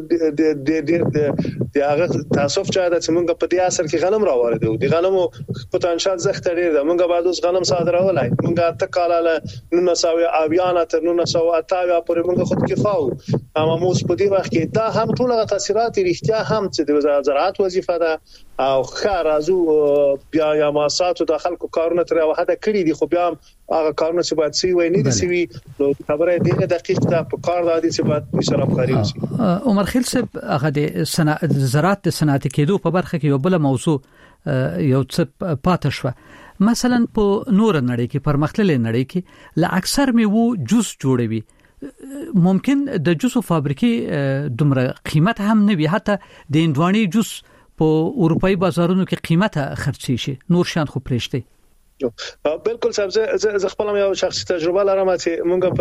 د هغه تاسف چا د څنګه په دې اثر کې غنم را واردو د غنمو پوتانشل زخت لري دا موږ بعد اوس غنم صادرولای موږ تکاله 1980 تر 1980 پورې موږ خود کفاو اما موږ په دې وخت کې دا هم ټول تاثیرات اړتیا هم چې د زراعت وظیفه ده او خارازو بیا یا ماساتو د خلکو کارونه تر وحده کړی دي خو بیا هغه کارونه چې باید سی وای نه دي سی وی نو خبره دې دقیق ده په کار د دې چې باید سره خاري وي عمر خیل صاحب هغه د زراعت د صنعت کېدو په برخه کې یو بل موضوع یو څه پاتې شو مثلا په نور نړۍ کې پرمختللې نړۍ کې لا اکثر میوه جوس جوړوي ممکن د جوسو فابریکې دومره قیمت هم نه وي حتی د اندواني جوس په اروپאי بازارونو کې قیمته خرڅي شي نور شان خو پرېشته بالکل صاحب زه خپل یو شخصي تجربه لرم چې مونږ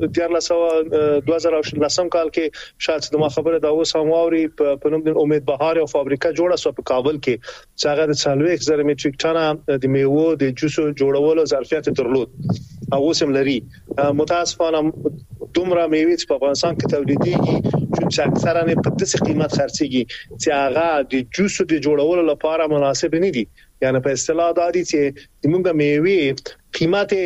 په 2010 کال کې شاید د ما خبره دا اوس هم واوري په نوم د امید بهار او فابریکه جوړه سو په کابل کې چې هغه د 40,000 میټریک ټنه د میوه د جوسو جوړولو ظرفیت درلود او اوس هم لري متاسفانه دومره میوه په افغانستان کې تولیدېږي چې اکثرا په داسې قیمت خرڅيږي چې هغه د جوسو د جوړولو لپاره مناسب نه دي یعنی په اصطلاح دا دي چې موږ میوه قیمت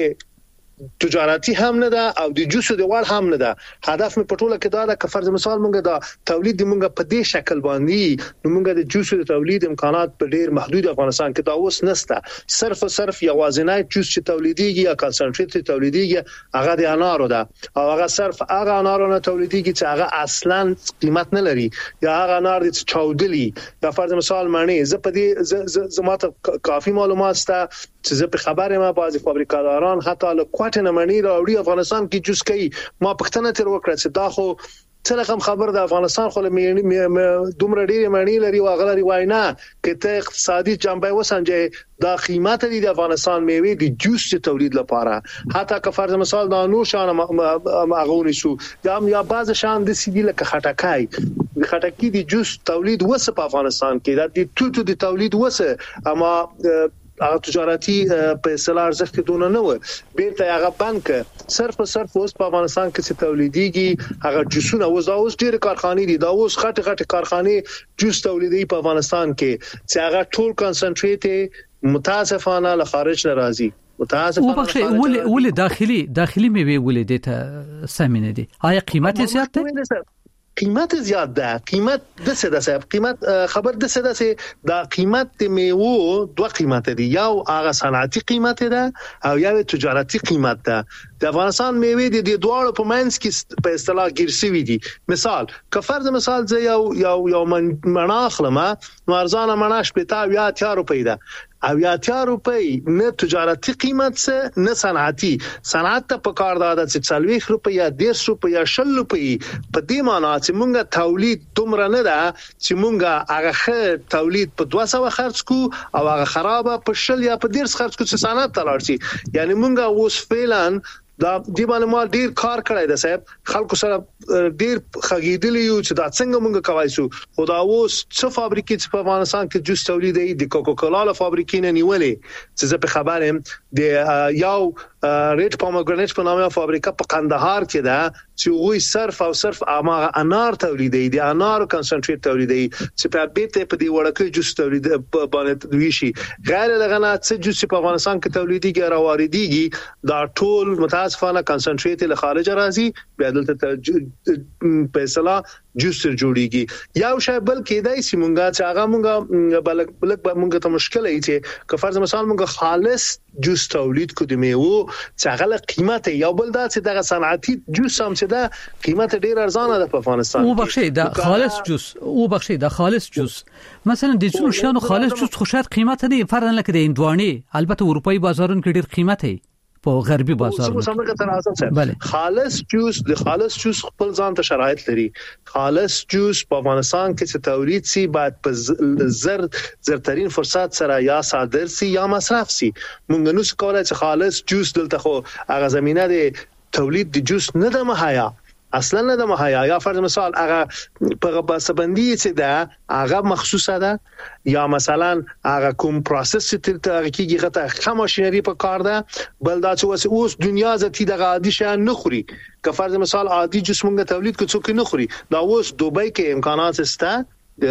تجارتي هم نه ده او د جوسو د وړ هم نه ده هدف مې په ټوله کې دا ده که فرض مثال موږ دا تولید موږ په دې شکل باندې نو موږ د جوسو د تولید امکانات په ډیر محدود افغانستان کې دا اوس نشته صرف یوازینی جوس چې تولیديږي یا کنسنټریټ تولیديږي هغه د انارو ده او هغه صرف هغه انارو نه تولیديږي چې هغه اصلا قیمت نه لري یا هغه انار چې چاودلی دا فرض مثال معنی زه په دې زماته کافي معلومات سته چې زه په خبره ما بعضی فابریکاداران حتی له کوټه منی راوړي افغانستان کې جوس کوي ما پښتنه تر وکړه چې دا خو څه رقم خبر د افغانستان خو دومره ډیره معنی لري او غلري واینا کته اقتصادي جنبه وسنجه دا قیمت دي د افغانستان میوه د جوس تولید لپاره حتی که فرض مثال دا نور شان مغونی شو یا بعض شان د سیدی لکه خټکی د جوس تولید وسه په افغانستان کې د توتو د تولید وسه اما هغه تجارتي په اصطلاح ارزښت دونه نه و بیرته هغه بانک صرف اوس په افغانستان کې چې تولیديږي هغه جوسونه اوس ډېر کارخانې دي دا اوس غټ کارخانې جوس تولیدي په افغانستان کې چې هغه ټول کنسنټریټ متاسفانه له خارج نه راځي متاسفانه ولې داخلي میوه ولې دته سمینه دي آیا قیمت زیات ده قیمت زیات ده قیمت د څه ده صاحب قیمت خبر د څه ده چې دا قیمت د میوه دوه قیمت دي یو هغه صنعتي قیمت ده او یو تجارتي قیمت ده د افغانستان میوه د دوه په منځ کې په اصطلاح ګرځوي دي مثال که فرض مثال زه یو مناخلمه نو ارزانه مناش په 80 روپۍ ده او 80 روپۍ نه تجارتي قیمت څه نه صنعت ته په کار ده چې 40 روپۍ یا 150 روپۍ یا 60 روپۍ په دې معنی چې مونږه تولید دومره نه ده چې مونږه هغه تولید په 200 خرج کو او هغه خرابه په 60 یا په 150 خرج کو چې صنعت تلار شي یعنی مونږه اوس فعلا دا دی باندې ما ډیر کار کړی دی صاحب خلکو سره ډیر خګیدلی یو چې دا څنګه مونږ کوي سو خدا اوس څه فابریکې په افغانستان کې جوس تولیدي د کوکاکولا فابریکې نه نیولې چې زه په خبرم د یو ریډ پومګرانټ په نامه فابریکه په قندهار کې ده چې وی صرف امغه انار تولیدي د انار کنسنټریټ تولیدي چې په بیت په دی وړکې جوس تولید باندې ویشي غیر لغنا څه جوس په افغانستان کې تولیديږي را واردېږي دا ټول متاسفانه کنسنټریټ له خارج راځي بیا دلته په اصطلاح جوس جوړیږي یو شی بل کېدای سي مونږه چې هغه مونږه بلک مونږه ته مشکل ای چې که فرض مثال مونږه خالص جوس تولید کو د میوه چې هغه قیمت یو بل دا چې د صنعتي جوس هم چې دا قیمت ډیر ارزانه ده په افغانستان او بخښي دا خالص جوس مثلا د څو شانو خالص جوس خو شاید قیمت نه فرق نه کوي د اندواني البته اروپאי بازارونو کې ډیر قیمت دی په غربي بازارونو بله خالص جوس خپل ځان ته شرایط لري خالص جوس په افغانستان کې چې تولید سي باید په زرترین فرصت سره یا صادر سي یا مصرف سي مونږ نو څه کولای چې خالص جوس دلته خو هغه زمينه د تولید د جوس نه د مهیا اصلا نه د مهیا یا فرض مثال هغه په بسبندي چې ده هغه مخصوصه ده یا مثلا هغه کوم پروسس چې ته کیږي غته خام ماشينري په کار ده بل دا چې اوس دنیا زتی د عادي شان نه خوري که فرض مثال عادي جسمونګه تولید کو څوک نه خوري دا اوس دوبۍ کې امکانات سته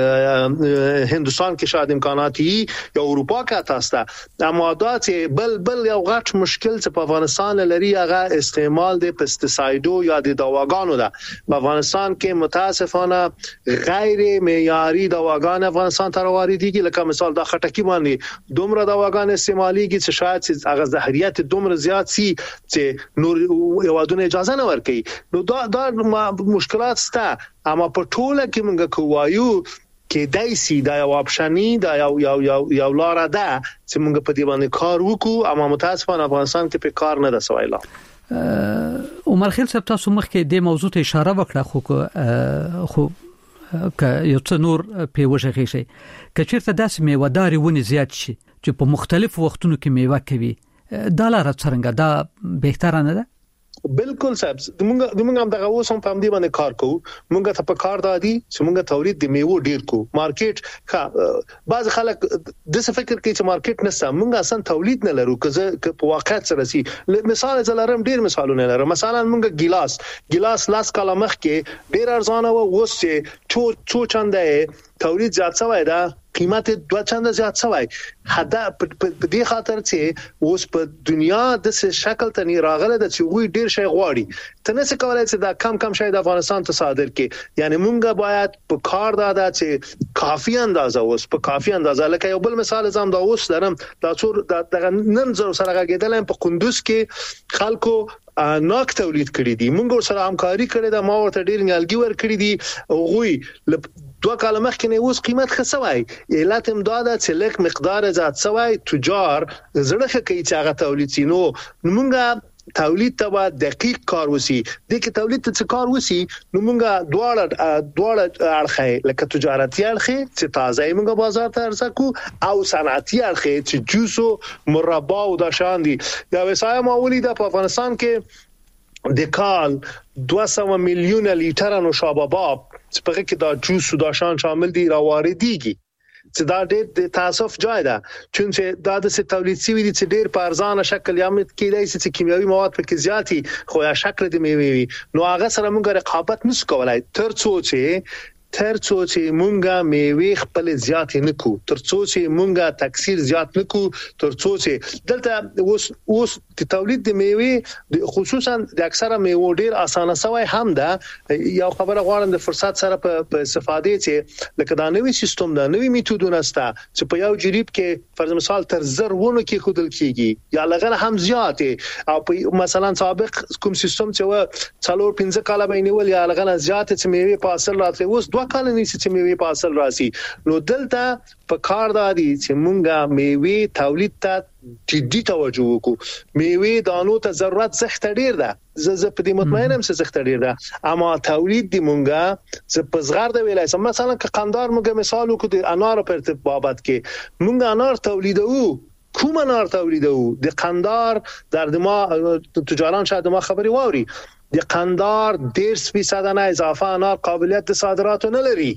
هندوستان کې شاید امکانات یا اروپا کې تاسو اما دا چې بل یو غټ مشکل چې په افغانستان لري هغه استعمال د پیسټیسایډو یا د دواګانو ده په افغانستان کې متاسفانه غیر معیاري دواګان افغانستان ته واردېږي لکه مثال د خټکی باندې دومره دواګان استعماليږي چې شاید هغه زهريات دومره زیات سي چې نور یوادونه اجازه نه ورکړي نو دا مشکلات سته اما په ټوله کې موږ کوایو کې دایسي دا یو اپشنی دا یو لار ده چې موږ په دې باندې کار وکړو اما متاسفانه افغانستان کې په کار نه ده سوایلا عمر خیل صاحب تاسو مخکې د موضوع ته اشاره وکړه خو که یو څه نور په وجهه شي کچیرته داسې میوهداري ونی زیات شي چې په مختلفو وختونو کې میوه کوي دا لاره څنګه دا بهتره نه ده بالکل صاحب موږ هم دغه اوس هم په دې باندې کار کوو موږ ته په کار دادي چې موږ تولید د میوه ډیر کو مارکیټ بعض خلک د څه فکر کوي چې مارکیټ نشته موږ اصلا تولید نه لرو که په واقعیت سره سي مثال زلارم ډیر مثالونه لرم مثلا موږ ګلاس لاس کاله مخ کې ډیر ارزانه و اوس چې څو چنده تولید زیات شوی دا قیمت 2 چنده زیات شوی حدا په دې خاطر چې اوس په دنیا د څه شکل ته نه راغله د چې وی ډیر شي غواړي ته نه څه کولای چې دا کم شي د افغانستان ته صادر کې یعنی مونږه باید په کار دا چې کافي اندازه اوس په کافي اندازه لکه یو بل مثال زم دا اوس درم دا څور د نن زر سره غېدل په قندوز کې خلکو ناک تولید کړی دي مونږ سره همکاري کړې ده ما ورته ډیر نیالګي ور کړی دي غوي 2 کال مخکې نه اوس قیمت خسوي علت امداد چې لک مقدار زیات سوي تجار زړه کوي چې هغه تولید سينو مونږه تولید ته دقیق کار وسی د کې تولید ته کار وسی نو مونږه دواړه اړخه لکه تجارتي اړخه چې تازه مونږه بازار ته ارسکو او صنعتي اړخه چې جوسو مربا او د شان دي دا وسایل معمولی د افغانستان کې د کال 200 میلیون لیټر نوشاباب چې په کې دا جوس او د شان شامل دي راواردېږي چې دا ډېر تاسف جای ده چې دا د تولید سوي دي چې ډېر په ارزانه شکل یا مت کېدای چې کیمیاوي مواد پکې زیاتی خو یا شکل د میوي نو هغه سره موږ رقابت نشو کولای ترڅو چې مونږه میوه خپل زیات نه کو ترڅو چې مونږه تکثیر زیات نه کو ترڅو چې دلته اوس د تولید د میوه خصوصا د اکثره میوه ډیر اسانه سوی هم ده یو خبره غواړم د فرصت سره په استفاده چې لکه دا نوې سیستم ده نوې میتودونه ستا چې په یو جریب کې فرض مثال تر زرونه کې خودل کیږي یا لغه هم زیات او مثلا سابق کوم سیستم چې و 4-5 کاله بینول یا لغه زیات چې میوه په اصل راځي اوس 2 کال نه چې میوه په اصل راسي نو دلته په کار دادي چې مونږه میوه تولید ته جدي توجه وکړو میوه دانو ته ضرورت زخت ډیر ده زه په دې مطمئنم چې زخت ډیر ده اما تولید دی مونږه چې په صغر د ویلای سم مثلا که قندار مونږه مثال وکړو د انار په ارتباط کې مونږه انار تولیدو کوم انار تولیدو د قندار در دما تجاران شاید ما خبري واوري د قندار 10% نه اضافه انار قابلیت د صادراتو نه لري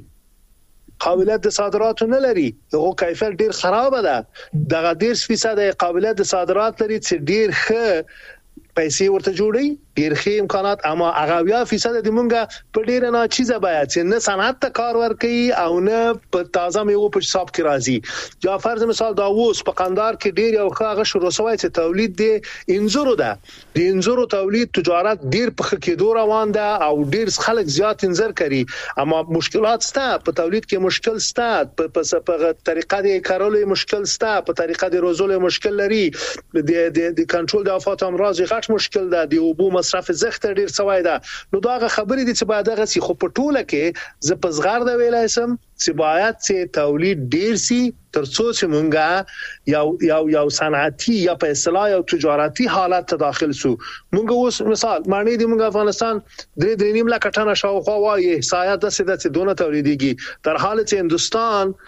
هغه کیفیت ډیر خراب ده دغه 10% قابلیت د صادرات لري چې ډیر ښه پیسې ورته جوړي ډیر ښه امکانات اما هغه 20% د مونږه په ډیر نه چیزه باید چې نه صنعت ته کار ورکړي او نه په تازه میوه په حساب کې راځي یا فرض مثال دا اوس په قندار کې ډیر یو ښه شروع شوی چې تولید دی انځورو ده د انځورو تولید تجارت ډیر په خکېدو روان ده او ډیر خلک زیات انځر کوي اما مشکلات سته په تولید کې مشکل سته په طریقه د کارولو مشکل سته په طریقه د روزولو مشکل لري د کنټرول د آفات امراض غټ مشکل ده د اوبو مصرف زخت ډیر سوای ده نو دا خبرې دي چې باید هغه سي خو په ټوله کې ز پزغار د ویلای سم چې باید چې تولید ډیر سي ترڅو چې مونږه یو صنعتي یا په اصطلاح یو تجارتي حالت ته داخل سو مونږ اوس مثال معنی دی مونږ افغانستان 3.5 لک ټنه شاوخوا وایي سایه د سده چې دونه تولیديږي تر حال چې هندستان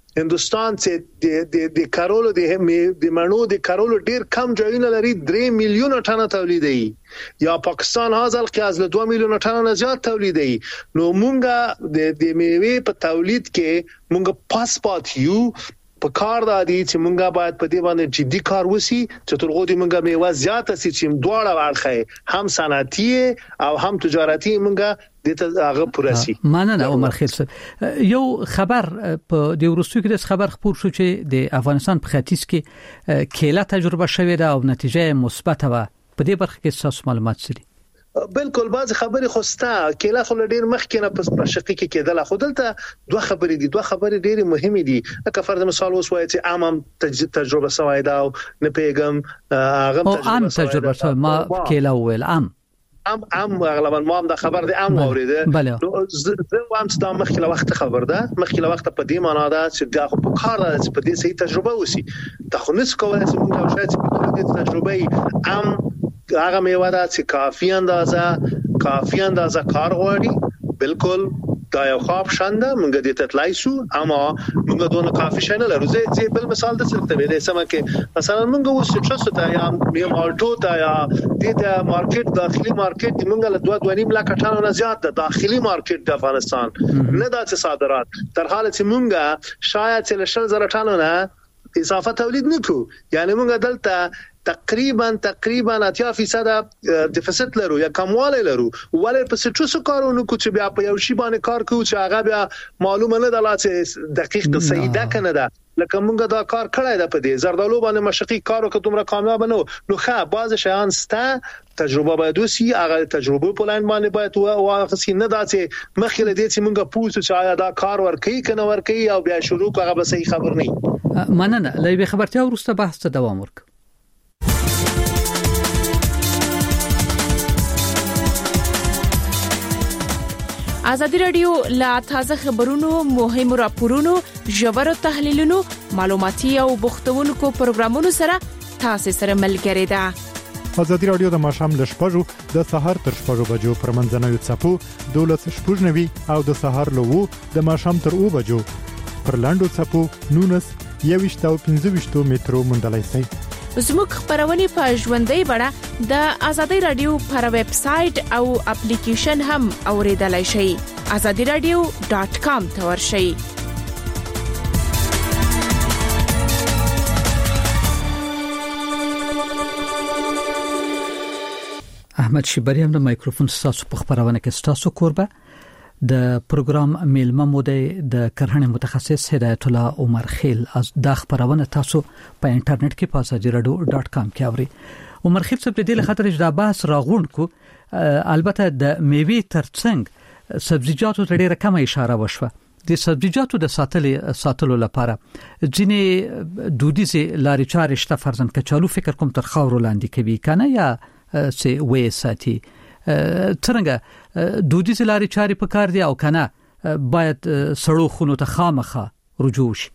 هندستان چې د کارولو د مڼو د کارولو ډیر کم ځایونه لري 3 میلیون ټنه تولیدي یا پاکستان هاذل قیاس له 2 میلیون ټنه نه زیات تولیدي نو مونږه د میوه په تولید کې مونږ پاسپورت یو په کار دادي چې مونږه باید په دې باندې جدي کار وسی چې ترغو دې مونږه میوه زیات سي چې دواړه ورخه هم صنعتي او هم تجارتي مونږه دته هغه پرسي مننه عمر خیل یو خبر په د ورستو کې د خبر خبر شو چې د افغانستان په ختیځ کې کېله تجربه شوې ده او نتیجه مثبت و په دې برخه کې تاسو معلومات سری بالکل بعض خبرې خوسته کله خو ډیر مخکې نه په شقي کې کېدل خو دلته دوه خبرې ډېری مهمه دي لکه فرض مثال اوس وایي چې عام تجربه سوای دا نه پیغام هغه تجربه سوای ما کله ویل عام غالبا ما هم د خبر د عام اوریده نو زه هم ستاسو مخکې وخت خبر ده مخکې وخت په دې معنا ده چې دا خو په کار ده چې په دې صحیح تجربه وسی دا خو نس کولای چې موږ شاید په دې تجربه عام هغه میوه ده چې کافي اندازه کار غواړي بالکل دا یو خواب شانده موږ دې تطلای شو اما موږ دونه کافي شنه لرو زه بل مثال د څه ته ویلې سم کې مثلا موږ اوس څه ته یا مالټو ته یا د مارکیټ داخلي مارکیټ موږ له 2.5 لک ټنه نه زیات د داخلي مارکیټ د افغانستان نه د صادرات تر حاله چې موږ شاید له 10000 ټنه نه اضافه تولید نکو یعنی موږ دلته تقریبا 80% ډیفیسټ لرو یا کمواله لرو ولې په څه کارونه کو چې بیا په یو شی باندې کار کوو چې هغه بیا معلومه نه ده چې دقیق صحیح ده کنه ده لکه موږ دا کار کړی ده په دې زردالو باندې مشقي کارو که دومره کامیاب نه نو ښه بعض شیان سته تجربه باید وسی هغه تجربه په لاین باندې باید واخصي نه ده چې مخکې دې چې موږ پوښتنه چې آیا دا کار ورکي کنه ورکي او بیا شروع هغه به صحیح خبر نه مننه لوي خبرتیا ورسته بحث ته دوام ورک ازادي رادیو لا تازه خبرونو مهم راپورونو ژور تحلیلونو معلوماتي او بوختونکو پروګرامونو سره تاسو سره ملګری ده ازادي رادیو د ماشام ل شپږو د سحر تر شپږو بجو پر منځنوي چپو 12:09 او د سحر لوو د ماشام تر 2 بجو پر لاندو چپو 19 او 15 مترو مندلای سي زموږ خبرونه په ژوندۍ بڼه د ازادي رادیو پر ویب سټ او اپلیکیشن هم اوریدلای شئ azadiradio.com ته ورشئ احمد شیبری هم د مایکروفون تاسو په خبرونه کې تاسو کوربه د پروګرام میلمه مودې د کرهنې متخصص هدایت الله عمر خیل از د خبرونه تاسو په انټرنیټ کې په azadiradio.com کې اوري عمر خیل څه په دې لخاطر چې دا بحث راغون کو البته د میوه ترڅنګ سبزیجاتو ته ډیره کم اشاره وشوه د سبزیجاتو د ساتلو لپاره ځینې دودیزه لارې چارې شته فرضاً کچالو فکر کوم تر خاور لاندې کوي کنه یا سي وې ساتي څنګه دودیزه لارې چارې په کار دي او کنه باید سړو خونو ته خامخه رجوع شي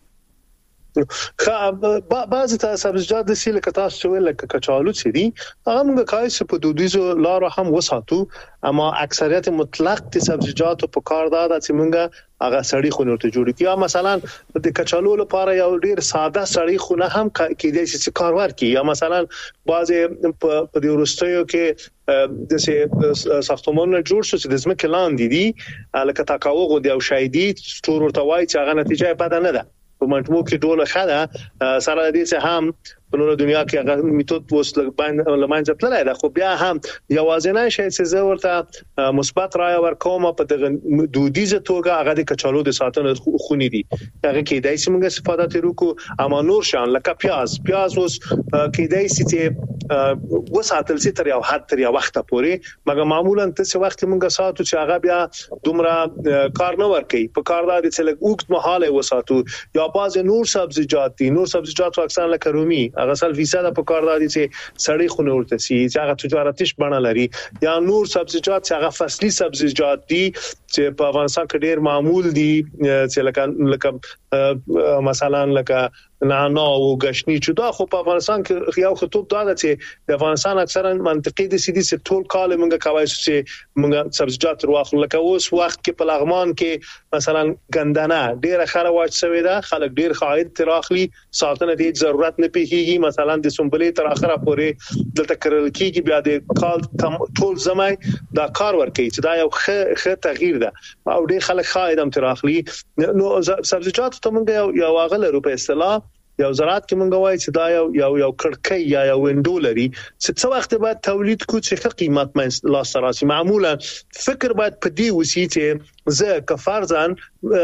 بعضی سبزیجات د سیل کتا شویل لکه کچالو چې دي هغه موږ کایس په دودیزو لارو هم وساتو اما اکثریت مطلق د سبزیجاتو په کار دا چې موږ هغه سړی خونه ته جوړ کړو مثلا د کچالو لپاره یو ډیر ساده سړی خونه هم کېدای شي چې کار ورکړي یا مثلا بعضی په دې ورستیو کې د ساختمانونو جوړ شو چې د ځمکې لاندې دي لکه تاکاوغو دی او شایدي ټور ورته وایي چې هغه نتیجه بد نه ده په منټمو کې ډول خاله سره دې څه هم په نور دنیا کې هغه میتود وسله باندې لمانځه تللی دا خو بیا هم یوازینی شی چې زه ورته مثبت رائے ورکوم په دغه دودیزه توګه هغه د کچالو د ساتنه خونی دي هغه کې دای سیمه استفاده ترکو اما نور شان لکه پیاز اوس کې دای سي چې وساتل سي تر یو حد تر یو وخت پورې مګر معمولا ته وخت موږ ساتو چې هغه بیا دومره کار نه ورکي په کار دا چې لږ وخت مهاله وساتو یا باز نور سبزیجات اکثر لکه رومي هغه 100% په کار دادي چې سړی خونه ورته سي چې هغه تجارتیش بڼه لري یا نور سبزیجات چې هغه فصلي سبزیجات دي چې په افغانستان کې ډیر معمول دي چې لکه مثلا لکه نعناع او غشنی چې دا خو په افغانستان کې یو خطوب دا ده چې د افغانستان اکثرا منطقي دي چې ټول کال موږ کوي چې موږ سبزیجات واخلو لکه اوس وخت کې په لغمان کې مثلا ګندنه ډیره خره واچوي دا خلک ډیر خاید تراخلي ساتنه دې ضرورت نه پیږي مثلا د سنبلې تر اخره پورې دلته کرل کېږي بیا د کال ټول زمای دا کار ورکوي چې دا یو ښه تغییر ده او ډیر خلک خاید هم تراخلي نو سبزیجات ته موږ یو اغله روپې اصطلاح یو زراعت کې مونږ وایي چې دا یو کړکۍ یا یو وینډو لري چې څو وخت بعد تولید کو چې قیمت مې لا سراسي معمولا فکر باید په دې وسی چې زه کفارزان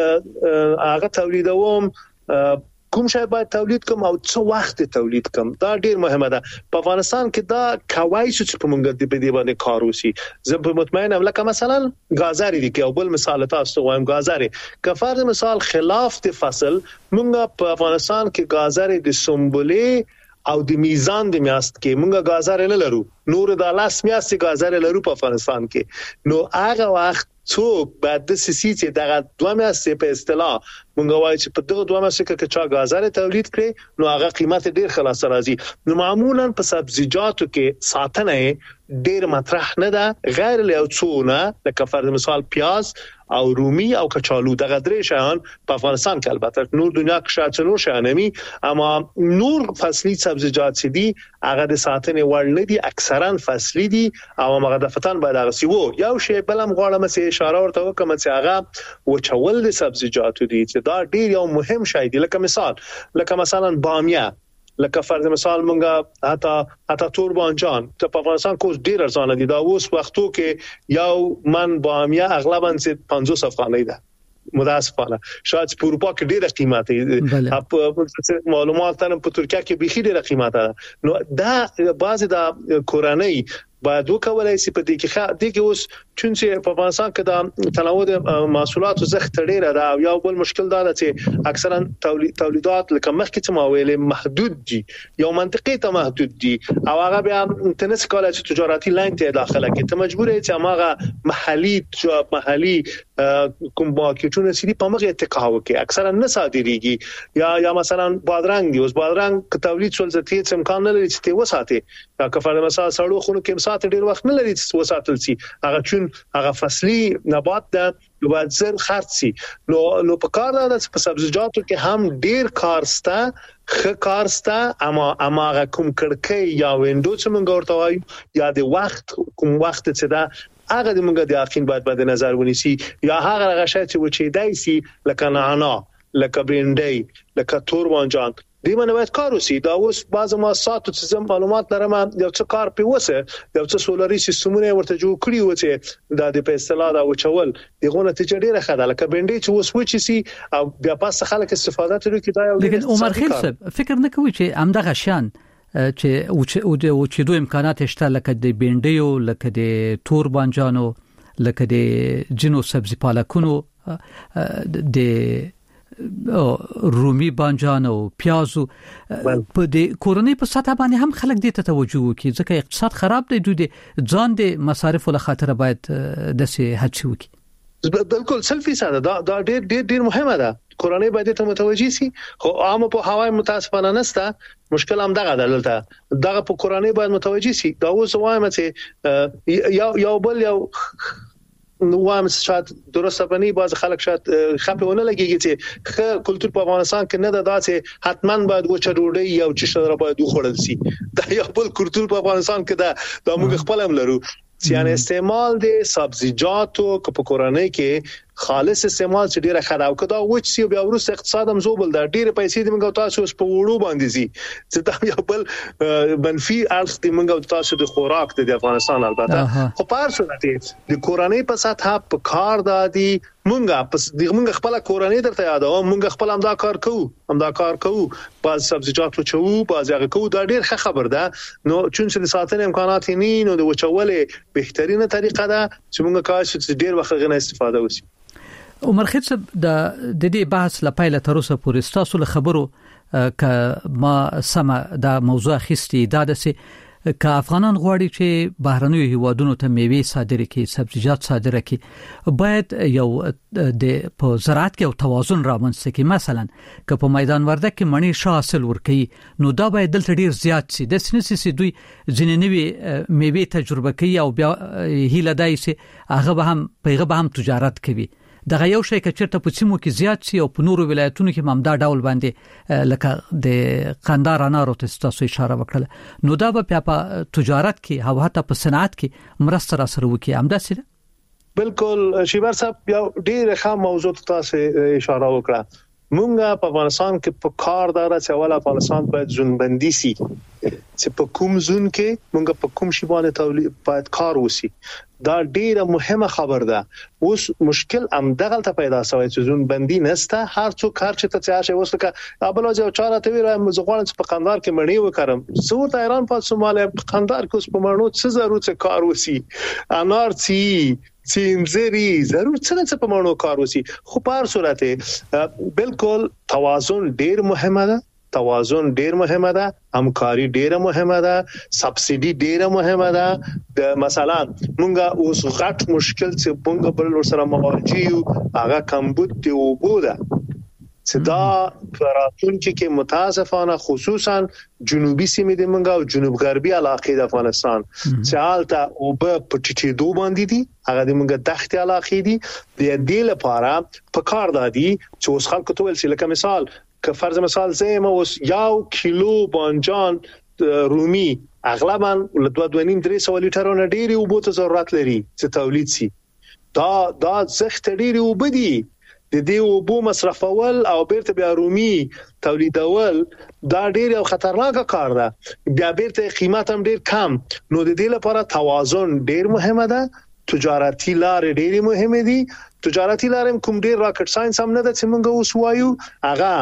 هغه تولیدوم کوم شی باید تولید کوم او څو وخت تولید کوم دا ډیر مهمه ده په افغانستان کې دا کوي چې په مونږ د دې باندې کار وسی زه په مطمئن ام لکه مثلا غازاری دی کې او بل مثال تاسو وایم غازاری کفار مثال خلاف د فصل مونږ په افغانستان کې غازاری د سنبلې او د میزان د میاست کې مونږ غازاری نه لرو نور د لاس میاست غازاری لرو په افغانستان کې نو هغه وخت څوک بعد د سیسي دغه دوه میاشتې په اصطلاح مونږ وایي چې په دغه دوه میاشتې کې چې غازاره تولید کړي نو هغه قیمت ډیر خلاص راځي نو معمولا په سبزیجاتو کې ساتنه ډیر مطرح نه ده غیر له څونه لکه فرض مثال پیاز او رومي او کچالو دغه درې شیان په افغانستان کې البته نور دنیا کې شاید څلور شیانمي اما نور فصلي سبزیجات چې دي هغه د ساتنې وړ نه دي اکثرا فصلي دي او مغدفتان باید هغه سی وو یو شی بلم غواړم چې اشاره ورته وکم چې هغه وچول د سبزیجاتو دي چې دا ډیر یو مهم شی دی لکه مثلا بامیه لکه فرض مثال مونږه حتی تور بانجان ته په افغانستان کې ډیر ارزانه دي دا اوس وختو کې یو من بامیه اغلبا 50 افغانۍ ده متاسفانه شاید په اروپا کې ډیره قیمت دی معلومات ترم په ترکیه کې به ډیره قیمت ده نو دا بعضی د کورنۍ باید وکولای شي په دې کې اوس چې په افغانستان کې د تنوع د محصولاتو زخت ډیره ده او یو بل مشکل دا ده چې اکثرا تولیدات لکه مخکې څه ما ویلې محدود دي یو منطقي ته محدود دي او هغه بیا تنس کولای چې تجارتي لاین ته داخله کې ته مجبور یې چې هغه محلي کوم باکیټونه سړي په مغه اتکاو کې اکثرا نه صادریږي یا مثلا بادرنګ دی اوس بادرنګ تولید څول ځتې امکان نه لري چې ته وساتې دا کفاره مثلا سړو خونو کې ساعت ډیر وخت نه لري چې وساتل شي هغه چون هغه فصلي نبات ده باید زر خرڅ شي نو په کار ده چې په سبزیجاتو کې هم ډیر کارسته اما هغه کوم کړکۍ یا وینډو چې موږ ورته وایو یا د وخت کوم وخت چې دا هغه د موږ د یقین باید نظر ونیسي یا هغه غشای چې وچیدای شي لکه نعناع لکه برنډي لکه تور بانجان دی باندې باید کار وسی دا اوس بعض مؤسسات چې معلومات لرم یو څه کار پیوسه یو څه سولري سیستمونه ورته جوړ کړی و چې دا د په اصطلاح دا وچول دغه نتیجه ډیره ښه ده لکه بنډي چې اوس وچی سي او بیا پاس خلک استفاده کوي دا یو لیکن عمر خیل صاحب فکر نه کوي چې همدغه شان چې وچېدو امکانات شته لکه د بنډیو لکه د تور بانجانو لکه د جنو سبزی پالکونو د رومي بانجان او پیازو په دې کورنۍ په سطح باندې هم خلک دې ته توجه وکړي ځکه اقتصاد خراب دی دوی ځان د مصارفو له خاطر باید د سي هڅه وکړي بالکل سلفي ساده دا ډېر مهمه ده کورنۍ باید ته متوجي سي خو عام په هواي متاسفانه نسته مشکل هم دغه دغه په کورنۍ باید متوجي سي دا اوس وایم چې یو بل یو نو وایم شاید درسته بني باز خلک شاید خپلونه لګيږي چې کلچر په افغانستان کې نه ده چې حتماً باید وچه ډوډۍ یا چشره باید وخوړل شي دا یو بل کلچر په افغانستان کې دا موږ خپل هم لرو چې استعمال د سبزیجاتو په کورنۍ کې خالص استعمال چې ډیره خراب کړه او چې بیا ورسته اقتصاد هم زوبل دا ډیره پیسې د موږ تاسو په وړو باندې زی چې دا یو بل منفي اړخ د موږ تاسو د خوراک د افغانستان البته خو پار شو د کورنۍ په سطح په کار دادي موږ خپل کورنۍ درته یادو موږ خپل هم دا کار کوو باز سبزیجات وچو باز هغه کوو دا ډیر ښه خبر ده نو چې د ساتنې امکانات نه نو د وچولې بهترینه طریقه ده چې موږ کاش چې ډیر وخت غنه استفاده وشي عمر خیل صاحب د دې بحث لپاره تر اوسه پورې تاسو له خبرو ک ما سم دا موضوع خستي دا د سي که افغانان غواړي چې بهرنیو هیوادونو ته میوه صادره کړي، سبزیجات صادره کړي، باید یو د په زراعت کې یو توازن رامنځته کړي. مثلا که په میدان وردګ کې مڼې ښه حاصل ورکړي نو دا باید دلته ډیر زیات شي. د سنسي دوی ځینې نوې میوه تجربه کوي او بیا هیله دای شي هغه به هم تجارت کوي. دغه یو شی چې چیرته په سیمو کې زیات شي او په نورو ولایتونو کې هم دا ډول باندې لکه د قندار انارو ته تاسو اشاره وکړه نو دا به په تجارت کې او حتی په صنعت کې مرسته را سره وکړي. همداسې بالکل شیبر صاحب یو ډیر ښه موضوع تاسو اشاره وکړه. مونږه په افغانستان کې په کار دار چې اول افغانستان باید ځونبندي سي چې په کوم ځون کې مونږه په کوم شی باندې تولید باید کار وسی. دا ډیره مهمه خبر ده. اوس مشکل هم دغه ته پیدا شوی چې ځونبندي نسته. هر څوک کار چې ته چا شي وسکه ابل او چاره ته ویره مزغوان چې په قندار کې مړی وکړم زور د ایران په سوماله په قندار کې اوس په مړنو څه ضرورت څه کار وسی انار چینزری ضرور څه په مړنو کار وسی. خو په هر صورت بالکل توازن ډیر مهمه ده. توازن ډیر مهمه ده، همکاري ډیره مهمه ده، سبسيډي ډیره مهمه ده. مثلا مونږه اوس غټ مشکل چې مونږ بل سره مواجه یو هغه کمبود دی او بوده چې دا راتلونکي کې متاسفانه خصوصا جنوبي سیمې د مونږ او جنوب غربي علاقې د افغانستان چې حالته او په پټیټي دو باندې دي هغه د مونږ دښتې علاقې دي. د دې لپاره په کار دادي چې اوس خلکو ته ول چې لکه مثال که فرض مثال زما اوس یو کیلو بانجان رومي اغلبا له 2.5-3 لیټرونه ډیری او بوته ضرورت لري چې تولید سي. دا زخت ډیری او بدی د دې او بو مصرفول او بیرته بیا رومي تولیدول دا ډیر او خطرناک کار ده. بیا بیرته قیمت هم ډیر کم. نو د دې لپاره توازن ډیر مهمه ده. تجارتي لارې ډېری مهمه دي. تجارتي لارې کوم ډیر راکټ ساينس هم نه ده چې موږ اوس وایو. هغه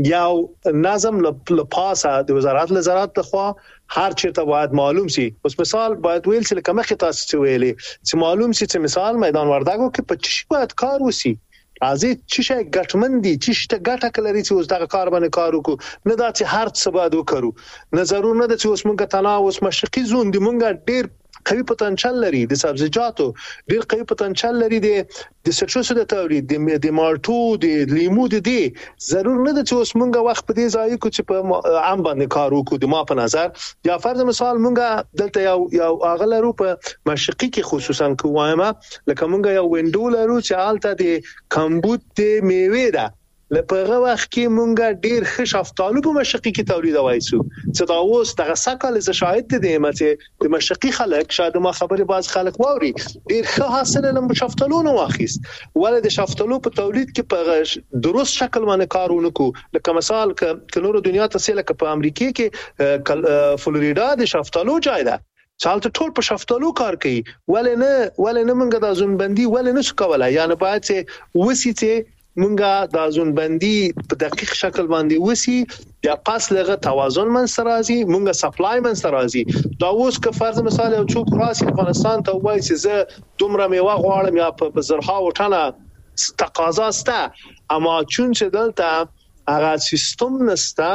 یو نظم لپاسه د وزارت لزراعت تخوا هر چیرته باید معلوم سي. اوس مثال باید ویل چې لکه مخې تاسو ویلي چې معلوم سي چې مثال میدان وردګو کې 25 باید کار وسی. ازي چې ګټمندي چې ګټه کلري چې اوس دغه کار باندې کار وکړو نه دا چې هر څه باید وکړو. نه ضرور نه ده چې اوس موږ تناوس مشرقي زون دی مونږ ډیر قوي پوتنشل لري د سبزیجاتو، ډیر قوي پوتنشل لري د سټروسو د تولید د مالټو د لیمو د دي. ضرور نه ده چې اوس مونږه وخت په دې ځای کې چې په عام باندې کار وکړو. د ما په نظر یا فرض مثال مونږه دلته یو اغلرو په مشرقي کې خصوصا کومه لکه مونږه یو وینډو لرو چې حالت د کمبود د میوه ده. لپاره وخت کې مونږه ډیر ښه شفتالو په مشرقي کې تولیدوي سو چې دا اوس دغه سکهاله ز شاهد دي چې د مشرقي خلک شاید ما خبره باز خلک ووري ډیر ښه حاصل لم شفتالو نو واخیست ولې د شفتالو په تولید کې په درست شکل باندې کارونه کو. لکه مثال ک نورو دنیا ته سره ک په امریکا کې فلوریدا د شفتالو ځای ده چالت ټول په شفتالو کار کوي. ولې نه مونږه د ځونبندي ولې نشو کولای. یعنی باید چې وسی چې مونږه د ځونبندي په دقیق شکل باندې وسی یا پاس لغه توازن من سرازي مونږه سپلای من سرازي. دا اوس که فرض مثال یو څوک راسي افغانستان ته وایي چې زه دومره میوه غواړم یا په زرها او ټنه تقاضا سته اما چون چې دلته هغه سیستم نسته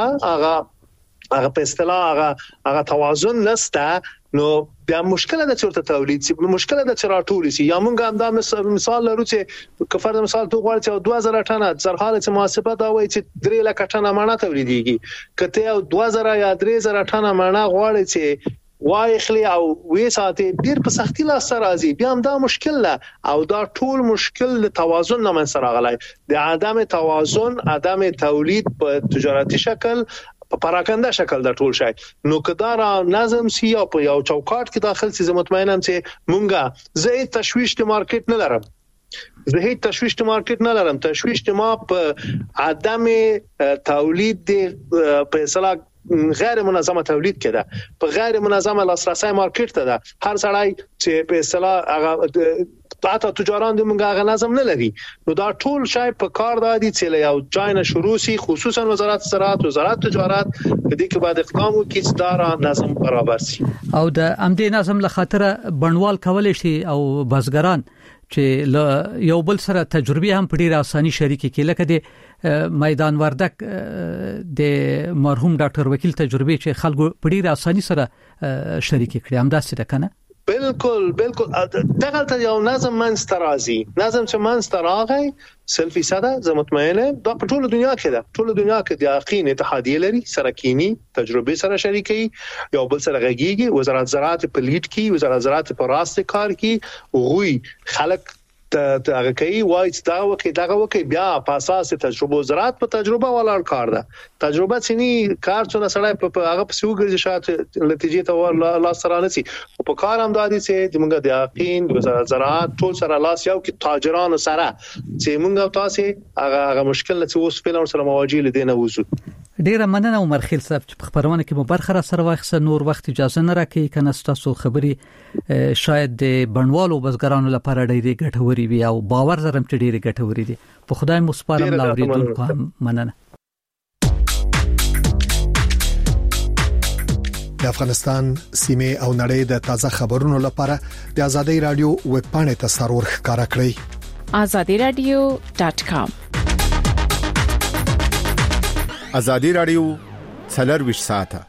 هغه په اصطلاح هغه توازن نسته نو بیا مشکل ده چې تولید سي مشکل ده چې راټول سي. یا مونږ هم دا مثال لرو چې که فرض مثال تو غواړي چې 2000 ټنه زرحاله چې محاسبه دا وایي چې 3 لک ټنه مڼه تولیديږي. کته یو 2000 یا 3000 ټنه مڼه غواړي چې وای خلی او وې ساته ډیر په سختي لاس راځي بیا هم دا مشکل نه او دا ټول مشکل د توازن نه من سره غلای د عدم توازن عدم تولید په تجارتي شکل په پراکنده شکل د ټول شای. نو کدار نظم سی او په یو چوکاټ کې داخل سي مطمئنم چې مونږه زه تشویش د مارکیټ نه لرم. زه تشویش د مارکیټ نه لرم. تشویش د ما په عدم تولید په اصطلاح غیر منظمه تولید کړه په غیر منظمه لاسرسي مارکیټ ته ده. هر سړی چې په اصطلاح هغه تاسو تجاران د منګه نظم نه لري نو دا ټول شای په کار دادي چې له یو چاینا شروع سي خصوصا وزارت زراعت وزارت تجارت د دې کې بعد اقدام وکړي چې دا نظم برابر سي او د امدې نظم له خاطر بڼوال کولای شي او بزګران چې یو بل سره تجربه هم په ډیره اساني شریکي کې لکه د میدان وردک د مرحوم ډاکټر وکیل تجربه چې خلکو په ډیره اساني سره شریکي کړي هم داسې ده کنه بالکل دغه ته یو نظم منسترازي نظم چې منستراغی سلفي ساده زه مطمئنه دا په ټوله دنیا کې ده ټوله دنیا کې د یقین اتحادیه لري سرکینی تجربه سره شریکي یو بل سره غږیږي وزارت زراعت په لیډ کې وزارت زراعت په راست کار کې وغوي خلک هغه کوي وایي دا وکي بیا په اساس تجربه زراعت په تجربه ولاړ کار ده تجربه سني کار څونه سړی په هغه په سوګرځي شاته نتیجې ته لاس سره نسی په کار هم دادي چې موږ د یقین وزارت زراعت ټول سره لاس یو کې تاجرانو سره چې موږ تاسو هغه مشکل چې اوس په لور سره مواجه لیدنه وځو ډیره مننه عمر خیل صاحب چې په خبرونه کې مو برخه را سره واخصه نور وخت اجازه نه راکې کنه تاسو خبري شاید د بڼوالو بزګرانو لپاره ډیره ګټوري وي او باور زرم چې ډیره ګټوري دي په خدای مو سپارم لاوریدونکو مننه د افغانستان سیمه او نړۍ د تازه خبرونو لپاره د ازادي رادیو ویب پاڼې ته سرور ښکارا کړئ azadiradio.com ازادي رادیو 24 ساعته